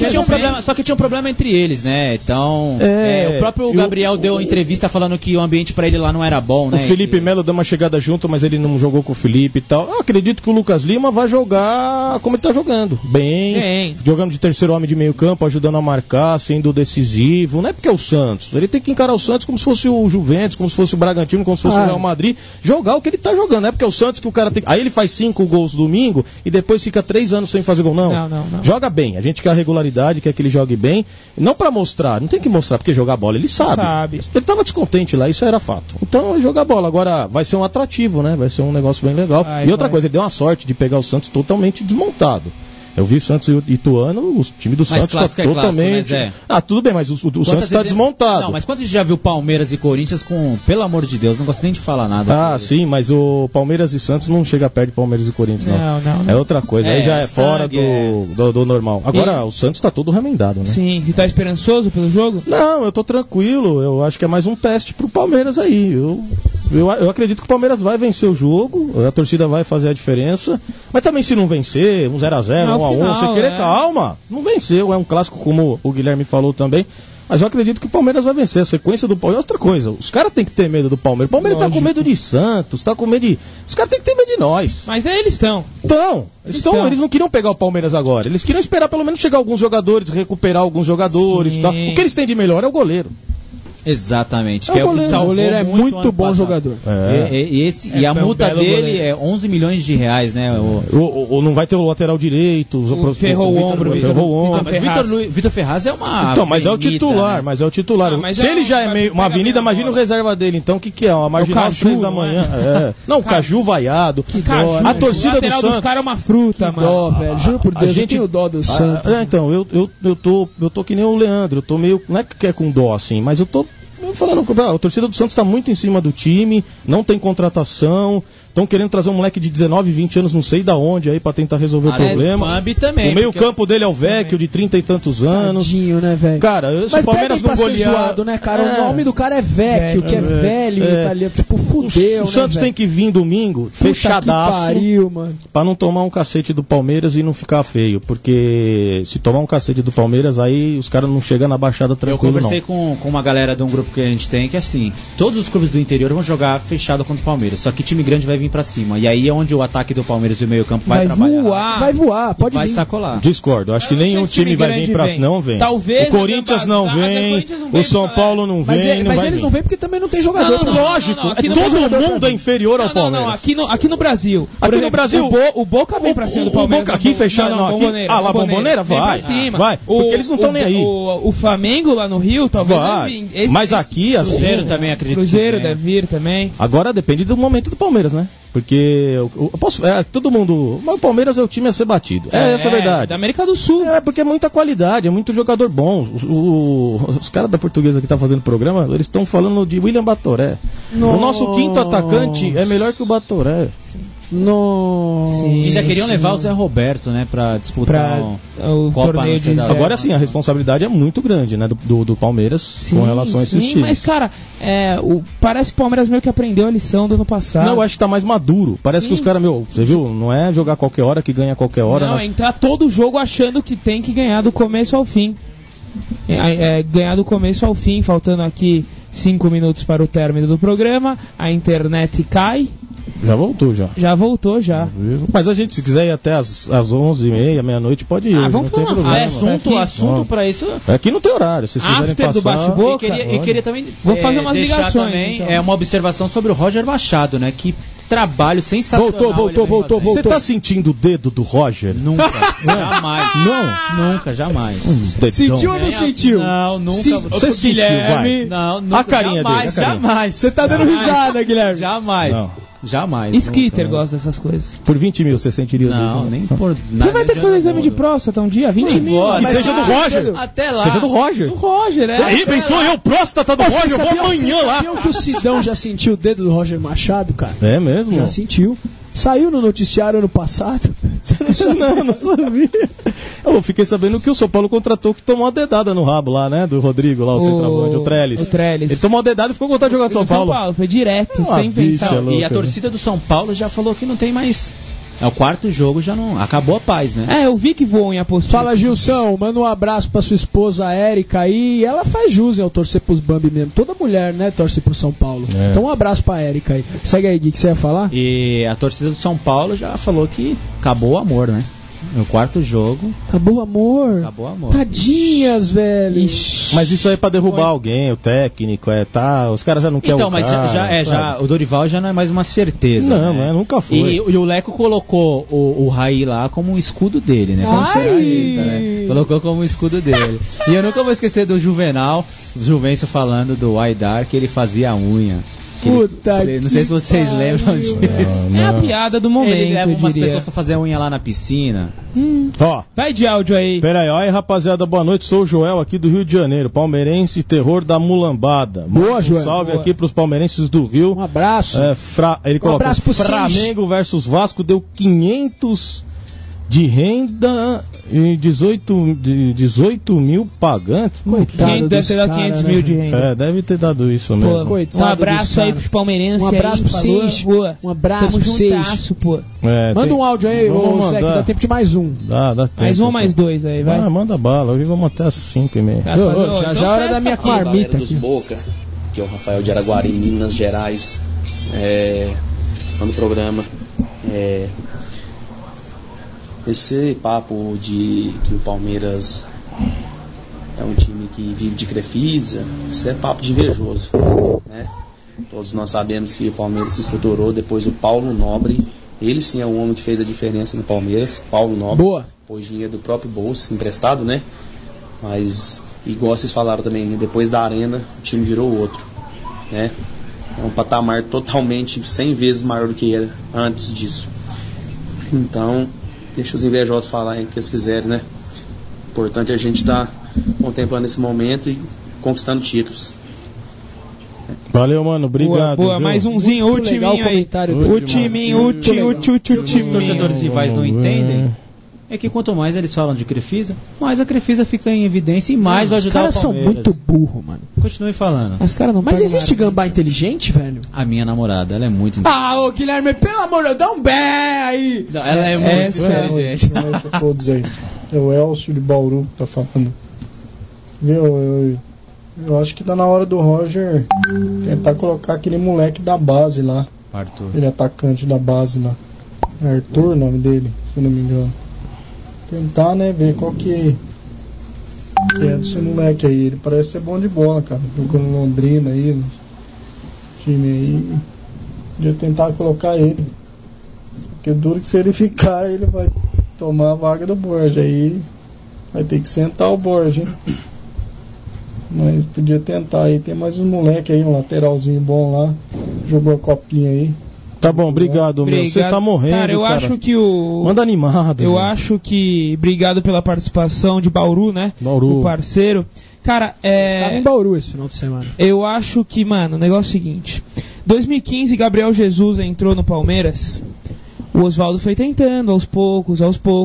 J: só que tinha um problema entre eles, né? Então, o próprio Gabriel deu entrevista falando que o ambiente pra ele lá não era bom, né?
I: O Felipe Melo deu uma chegada junto, mas ele não jogou com o Felipe e tal. Eu acredito que o Lucas Lima vai jogar como ele tá jogando. Bem. Jogando de terceiro homem de meio campo, ajudando a marcar, sendo decisivo. Não é porque é o Santos. Ele tem que encarar o Santos como se fosse o Juventus, como se fosse o Bragantino, como se fosse o Real Madrid. Jogar o que ele tá jogando. Não é porque é o Santos que o cara tem... Aí ele faz 5 gols domingo e depois fica 3 anos sem fazer gol. Não. Joga bem. A gente quer a regularidade, quer que ele jogue bem. Não pra mostrar. Não tem que mostrar porque jogar bola. Ele sabe. Ele tava descontente lá, isso era fato. Então ele joga bola. Agora vai ser um atrativo, né? Vai ser um negócio bem legal. E outra coisa, ele deu uma sorte de pegar o Santos totalmente desmontado. Eu vi Santos e Ituano, o time do Santos está totalmente...
J: Clássico,
I: tudo bem, mas o Santos está desmontado.
J: Não, mas quando a gente já viu Palmeiras e Corinthians com... Pelo amor de Deus, não gosto nem de falar nada.
I: Sim, mas o Palmeiras e Santos não chega perto de Palmeiras e Corinthians, não. É outra coisa, aí já é fora do normal. Agora, o Santos está todo remendado, né?
H: Sim, você tá esperançoso pelo jogo?
I: Não, eu tô tranquilo, eu acho que é mais um teste pro Palmeiras aí. Eu acredito que o Palmeiras vai vencer o jogo, a torcida vai fazer a diferença, mas também se não vencer, 1-0, 1-1, você querer calma, não venceu, é um clássico como o Guilherme falou também, mas eu acredito que o Palmeiras vai vencer, a sequência do Palmeiras. Outra coisa, os caras têm que ter medo do Palmeiras, o Palmeiras tá com medo de Santos, tá com medo de... Os caras têm que ter medo de nós.
H: Mas aí eles estão.
I: Eles não queriam pegar o Palmeiras agora, eles queriam esperar pelo menos chegar alguns jogadores, recuperar alguns jogadores e tal. O que eles têm de melhor é o goleiro.
J: Exatamente.
G: O goleiro é muito bom jogador.
J: E a multa dele é 11 milhões de reais, né?
I: Não vai ter o lateral direito.
H: Ferrou o ombro.
J: Vitor Ferraz é uma...
I: Então, mas é o titular. Né? Se ele já é meio uma avenida, imagina o reserva dele. Então, o que é? Uma marginal às 3 da manhã. Não, o Caju vaiado.
H: A torcida do Santos... dos caras é uma fruta, mano.
G: Velho. Juro por Deus, eu tenho dó do Santos.
I: Então, eu tô que nem o Leandro. Eu tô meio... Não é que é com dó, assim, mas eu tô falando, a torcida do Santos está muito em cima do time, não tem contratação, estão querendo trazer um moleque de 19, 20 anos, não sei da onde, aí para tentar resolver o problema.
J: Também,
I: o meio campo dele é o Vecchio, de 30 e tantos anos.
G: Tadinho, né, velho?
I: Cara, se o Palmeiras não golear...
G: zoado, né, cara? O nome do cara é Vecchio, que é velho, italiano, tipo, fudeu,
I: O Santos tem que vir domingo, fechadaço, pra não tomar um cacete do Palmeiras e não ficar feio, porque se tomar um cacete do Palmeiras, aí os caras não chegam na Baixada tranquilo,
J: Eu conversei com uma galera de um grupo que a gente tem, que é assim, todos os clubes do interior vão jogar fechado contra o Palmeiras, só que time grande vai vir pra cima, e aí é onde o ataque do Palmeiras e o meio campo vai trabalhar.
G: Vai voar, pode
J: vai
G: vir.
J: Sacolar.
I: Discordo, acho que nenhum time vai vir pra cima. Não vem.
H: Talvez
I: o Corinthians não vem, o São Paulo não vem.
G: Mas eles não vêm porque também não tem jogador.
I: Lógico, todo mundo é inferior ao Palmeiras.
H: Aqui no Brasil.
I: Aqui no Brasil,
H: o Boca vem pra cima do Palmeiras.
I: Aqui fechado, lá Bombonera vai. Porque eles não estão nem aí.
H: O Flamengo lá no Rio, talvez vai vir.
I: Mas aqui, assim...
J: Cruzeiro também, acredito.
H: Cruzeiro deve vir também.
I: Agora depende do momento do Palmeiras, né? Porque todo mundo... Mas o Palmeiras é o time a ser batido. Essa é a verdade.
H: Da América do Sul.
I: Porque é muita qualidade, é muito jogador bom. Os caras da Portuguesa que tá fazendo o programa, eles estão falando de William Batoré. O nosso quinto atacante é melhor que o Batoré.
J: Ainda queriam levar o Zé Roberto, né, pra disputar
H: o
J: Copa
H: torneio de...
I: Agora sim, a responsabilidade é muito grande, né, do Palmeiras com relação a esses times.
H: Mas, cara, parece que o Palmeiras meio que aprendeu a lição do ano passado.
I: Não, eu acho que tá mais maduro. Parece que os caras, você viu, não é jogar qualquer hora que ganha qualquer hora.
H: Não, entrar todo jogo achando que tem que ganhar do começo ao fim. Ganhar do começo ao fim, faltando aqui 5 minutos para o término do programa, a internet cai.
I: Já voltou, já.
H: Já voltou, já.
I: Mas a gente, se quiser ir até às 11h30, meia-noite, pode ir.
H: Vamos falar
J: assunto pra isso.
I: Aqui não tem horário, se vocês quiserem passar.
H: Do bate-boca.
J: E queria também
H: vou fazer umas ligações.
J: Também, então. Uma observação sobre o Roger Machado, né? Que trabalho sensacional.
I: Voltou. Você tá sentindo o dedo do Roger?
J: Nunca. Jamais.
I: Não?
J: Nunca, jamais.
G: Sentiu ou não sentiu?
J: Não, nunca.
I: Você sentiu,
J: Guilherme?
I: Vai. Não, a carinha dele.
J: Jamais.
G: Você tá dando risada, Guilherme.
J: Jamais.
I: Não.
J: Jamais.
H: Skitter gosta dessas coisas.
I: Por 20 mil você sentiria o dedo?
J: Não, nem por nada.
H: Você vai ter que fazer exame de próstata um dia? 20 mil.
I: Que seja do Roger.
J: Até lá.
I: Seja do Roger.
H: Do Roger,
I: Aí, pensou eu, próstata do Roger, eu vou amanhã lá.
G: Sabiam que o Sidão já sentiu o dedo do Roger Machado, cara?
I: É mesmo?
G: Já sentiu. Saiu no noticiário ano passado.
I: Não sabia. Eu fiquei sabendo que o São Paulo contratou que tomou uma dedada no rabo lá, né? Do Rodrigo lá, o centroavante, o Trellis. Ele tomou uma dedada e ficou com vontade de jogar de São Paulo.
H: Foi direto, sem pensar.
J: E a torcida do São Paulo já falou que não tem mais É o quarto jogo, já não... Acabou a paz, né?
H: Eu vi que voou em apostila.
G: Fala, Gilson, manda um abraço pra sua esposa Érica aí. Ela faz jus ao torcer pros Bambi mesmo. Toda mulher, né, torce pro São Paulo. Então um abraço pra Érica aí. Segue aí, Gui, que você ia falar?
J: E a torcida do São Paulo já falou que acabou o amor, né? No quarto jogo.
G: Acabou o amor.
J: Acabou o amor.
G: Tadinhas, velho.
I: Mas isso aí é pra derrubar alguém, o técnico, os caras já não querem
J: Então, mas já o Dorival já não é mais uma certeza.
I: Não,
J: né?
I: Nunca foi.
J: E o Leco colocou o Raí lá como um escudo dele, né? Como jornalista, né? Colocou como um escudo dele. E eu nunca vou esquecer do Juvencio falando do Aidar, que ele fazia a unha.
G: Puta
J: não sei se vocês lembram disso.
H: É a piada do momento.
J: Ele leva umas pessoas pra fazer a unha lá na piscina.
I: Ó,
H: vai de áudio aí.
I: Pera aí, rapaziada, boa noite. Sou o Joel aqui do Rio de Janeiro, palmeirense, terror da mulambada.
G: Boa, Joel.
I: Salve aqui pros palmeirenses do Rio.
G: Um abraço.
I: Ele colocou
G: abraço pro
I: Flamengo versus Vasco, deu 500 de renda e 18 mil pagantes.
H: Coitado, deve ter dado 500 mil de renda.
I: Deve ter dado isso mesmo.
H: Um abraço aí pros palmeirenses.
G: Um abraço pro Cis. Um abraço pro Cis. Manda um áudio aí, Zé, que dá tempo de mais um.
I: Dá tempo.
H: Mais um ou mais dois aí, vai.
I: Manda bala, hoje vamos até às 5h30.
G: Já é hora da minha marmita
R: dos Boca, que é o Rafael de Araguari, Minas Gerais, no programa. Esse papo de que o Palmeiras é um time que vive de Crefisa, isso é papo de invejoso, né? Todos nós sabemos que o Palmeiras se estruturou depois do Paulo Nobre. Ele sim é o homem que fez a diferença no Palmeiras, Paulo Nobre.
G: Boa.
R: Pôs dinheiro do próprio bolso, emprestado, né? Mas, igual vocês falaram também, depois da Arena, o time virou outro, né? É um patamar totalmente 100 vezes maior do que era antes disso. Então, deixa os invejosos falar o que eles quiserem, né? Importante a gente estar contemplando esse momento e conquistando títulos.
I: Valeu, mano, obrigado.
H: Boa, mais umzinho, o timinho aí. O timinho.
J: Os torcedores rivais não entendem. É que quanto mais eles falam de Crefisa, mais a Crefisa fica em evidência e mais vai ajudar o Palmeiras.
G: Os caras são muito burros, mano.
J: Continue falando.
G: Mas existe gambá inteligente, velho?
J: A minha namorada, ela é muito inteligente.
G: Ô Guilherme, pelo amor de Deus, dá um bé aí.
J: Não, ela é muito inteligente.
M: Todos aí. É o Elcio de Bauru que tá falando. Eu acho que tá na hora do Roger tentar colocar aquele moleque da base lá.
J: Arthur.
M: Aquele atacante da base lá. Arthur, o nome dele, se eu não me engano. Tentar, né, ver qual que é desse moleque aí. Ele parece ser bom de bola, cara. Jogando Londrina aí, no time aí. Podia tentar colocar ele. Porque duro que se ele ficar, ele vai tomar a vaga do Borja. Aí vai ter que sentar o Borja, hein? Mas podia tentar aí. Tem mais uns moleques aí, um lateralzinho bom lá. Jogou a copinha aí.
I: Tá bom, obrigado, meu. Você tá morrendo,
H: cara. Eu acho que
I: Manda animado.
H: Eu acho que... Obrigado pela participação de Bauru, né?
I: Bauru.
H: O parceiro. Cara,
G: Estava em Bauru esse final de semana.
H: Eu acho que, mano, o negócio é o seguinte. 2015, Gabriel Jesus entrou no Palmeiras. O Oswaldo foi tentando, aos poucos.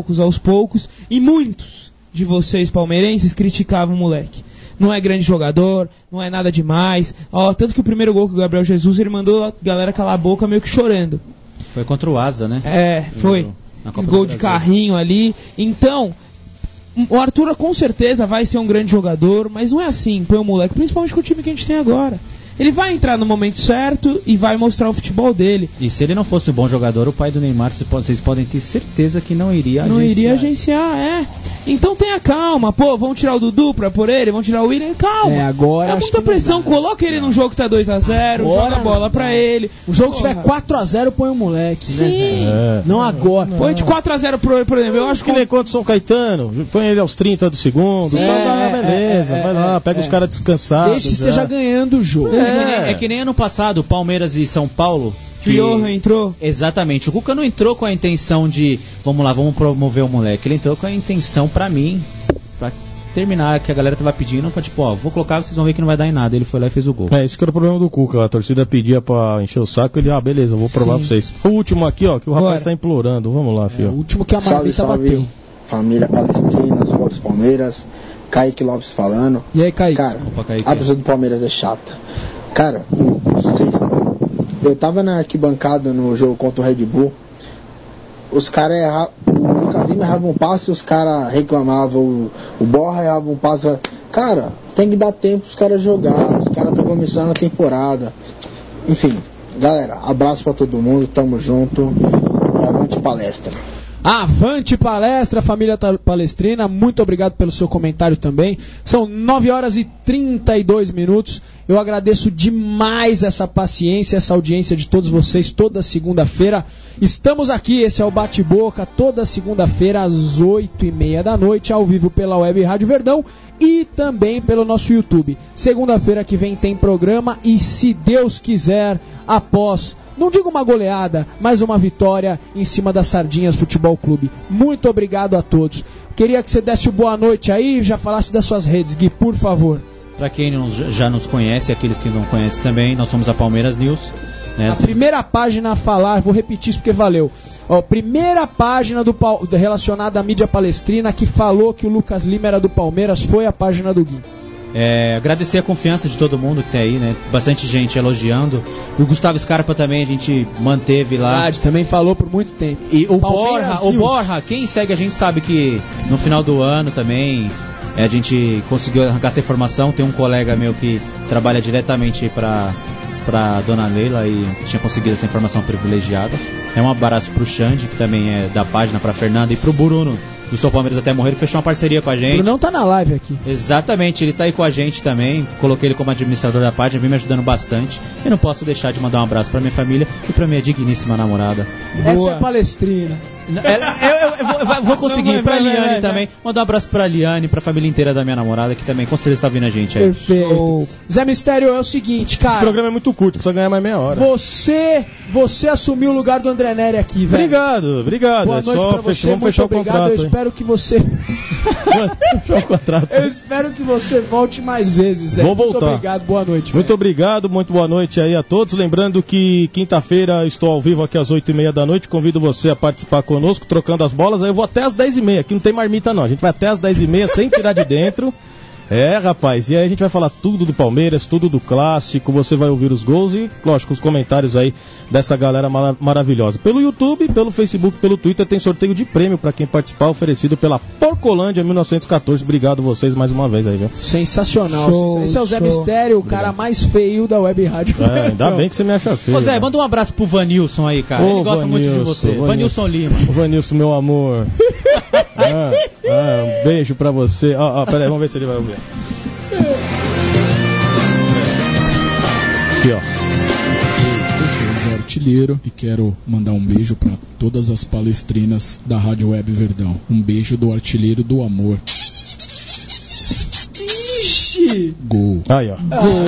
H: E muitos de vocês palmeirenses criticavam o moleque. Não é grande jogador, não é nada demais. Tanto que o primeiro gol que o Gabriel Jesus, ele mandou a galera calar a boca meio que chorando.
J: Foi contra o Asa, né?
H: Foi. Gol de carrinho ali. Então, o Arthur com certeza vai ser um grande jogador, mas não é assim, põe o moleque, principalmente com o time que a gente tem agora. Ele vai entrar no momento certo e vai mostrar o futebol dele.
J: E se ele não fosse um bom jogador, o pai do Neymar, vocês podem ter certeza que não iria agenciar.
H: Não iria agenciar, Então tenha calma, vão tirar o Dudu pra por ele, vão tirar o William, calma.
G: Agora
H: é muita pressão, coloca ele num jogo que tá 2-0, joga a bola pra ele.
G: O jogo que tiver 4-0, põe o moleque,
H: Sim.
G: né? Não agora.
H: Põe de 4-0 por exemplo, eu acho
I: que nem contra o São Caetano, põe ele aos 30 do segundo, beleza, vai lá, pega os caras descansados.
G: Deixa que esteja ganhando o jogo.
J: É que nem ano passado, Palmeiras e São Paulo.
H: Que Johan entrou.
J: Exatamente. O Cuca não entrou com a intenção de, vamos lá, vamos promover o moleque. Ele entrou com a intenção, pra mim, pra terminar, que a galera tava pedindo, pra vou colocar, vocês vão ver que não vai dar em nada. Ele foi lá e fez o gol.
I: Esse que era o problema do Cuca. A torcida pedia pra encher o saco, ele, beleza, vou provar pra vocês. O último aqui, que o rapaz tá implorando. Vamos lá, filho.
G: O último que a marmita bateu.
S: Família Palestina, os votos Palmeiras, Kaique Lopes falando.
G: E aí, Kaique?
S: Cara, a torcida do Palmeiras é chata. Cara, eu tava na arquibancada no jogo contra o Red Bull. os caras erravam, o Lucas Lima errava um passe e os caras reclamavam, o Borja errava um passe. Cara, tem que dar tempo pros caras jogar, os caras estão começando a temporada. Enfim, galera, abraço pra todo mundo, tamo junto, avante palestra.
G: Avante palestra, família palestrina, muito obrigado pelo seu comentário também. São 9h32. Eu agradeço demais essa paciência, essa audiência de todos vocês toda segunda-feira. Estamos aqui, esse é o Bate-Boca, toda segunda-feira às 8h30 da noite, ao vivo pela Web Rádio Verdão e também pelo nosso YouTube. Segunda-feira que vem tem programa e, se Deus quiser, após, não digo uma goleada, mas uma vitória em cima das Sardinhas Futebol Clube. Muito obrigado a todos. Queria que você desse boa noite aí e já falasse das suas redes, Gui, por favor.
J: Para quem já nos conhece, aqueles que não conhecem também, nós somos a Palmeiras News. Né?
G: A primeira página a falar, vou repetir isso porque valeu. Primeira página relacionada à mídia palestrina que falou que o Lucas Lima era do Palmeiras foi a página do Gui.
J: Agradecer a confiança de todo mundo que tem aí, né? Bastante gente elogiando. O Gustavo Scarpa também a gente manteve lá.
G: Verdade, também falou por muito tempo.
J: E o Borja, quem segue a gente sabe que no final do ano também a gente conseguiu arrancar essa informação. Tem um colega meu que trabalha diretamente para Dona Leila e tinha conseguido essa informação privilegiada. Um abraço pro Xande, que também é da página, pra Fernanda, e pro Bruno do Sou Palmeiras Até Morrer, que fechou uma parceria com a gente.
G: O Bruno tá na live aqui.
J: Exatamente, ele tá aí com a gente também. Coloquei ele como administrador da página, vem me ajudando bastante. E não posso deixar de mandar um abraço pra minha família e pra minha digníssima namorada.
G: Essa é palestrina.
J: Eu vou conseguir, pra Liane também. Mandar um abraço pra Liane, pra família inteira da minha namorada, que também com certeza tá vindo a gente aí.
G: Perfeito. Zé Mistério, é o seguinte, cara.
I: Esse programa é muito curto, precisa ganhar mais meia hora.
G: Você assumiu o lugar do André Neri aqui, velho.
I: Obrigado.
G: Boa noite pra você,
I: vamos fechar o contrato.
G: Eu espero que você...
I: fechar o contrato.
G: Eu espero que você volte mais vezes, Zé.
I: Vou voltar.
G: Muito obrigado, boa noite.
I: Muito obrigado, muito boa noite aí a todos. Lembrando que quinta-feira estou ao vivo aqui às 8h30 da noite. Convido você a participar conosco, trocando as bolas. Aí eu vou até às 10h30. Aqui não tem marmita não, a gente vai até às 10h30 sem tirar de dentro. Rapaz, e aí a gente vai falar tudo do Palmeiras, tudo do clássico, você vai ouvir os gols e, lógico, os comentários aí dessa galera maravilhosa. Pelo YouTube, pelo Facebook, pelo Twitter, tem sorteio de prêmio pra quem participar, oferecido pela Porcolândia 1914. Obrigado vocês mais uma vez aí, viu?
G: Sensacional. Esse é o Zé Mistério, o cara mais feio da Web Rádio.
I: Ainda bem que você me acha feio.
J: Ô Zé, manda um abraço pro Vanilson aí, cara. Ele gosta muito de você. Vanilson Lima.
I: Vanilson, meu amor. Um beijo pra você. Peraí, vamos ver se ele vai ouvir. Aqui, ó.
T: Eu sou o Zé Artilheiro e quero mandar um beijo pra todas as palestrinas da Rádio Web Verdão. Um beijo do Artilheiro do Amor.
G: Ixi!
I: Gol. Aí, ó.
G: Gol.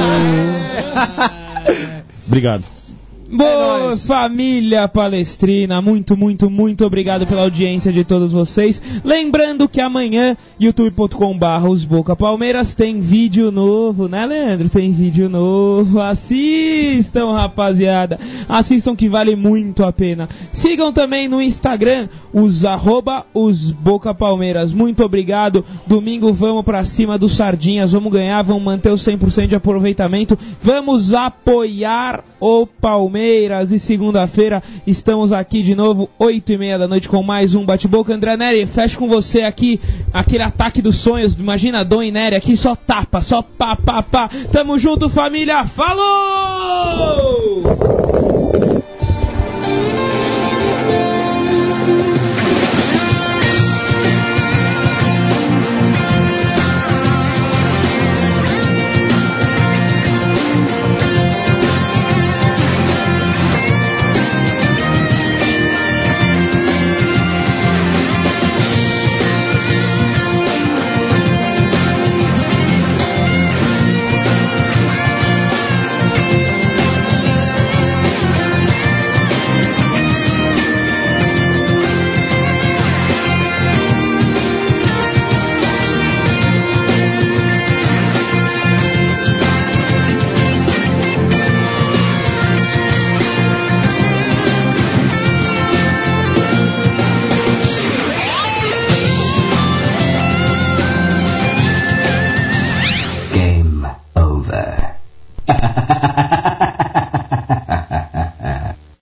I: Obrigado.
H: Boa família palestrina, muito obrigado pela audiência de todos vocês. Lembrando que amanhã, youtube.com/osbocapalmeiras tem vídeo novo, né, Leandro? Tem vídeo novo. Assistam, rapaziada. Assistam que vale muito a pena. Sigam também no Instagram @osbocapalmeiras. Muito obrigado. Domingo vamos pra cima dos Sardinhas, vamos ganhar, vamos manter o 100% de aproveitamento. Vamos apoiar o Palmeiras. E segunda-feira estamos aqui de novo, 8h30 da noite, com mais um Bate-Boca. André Neri, fecha com você aqui, aquele ataque dos sonhos. Imagina Dom e Neri aqui, só tapa, só pá. Tamo junto, família. Falou!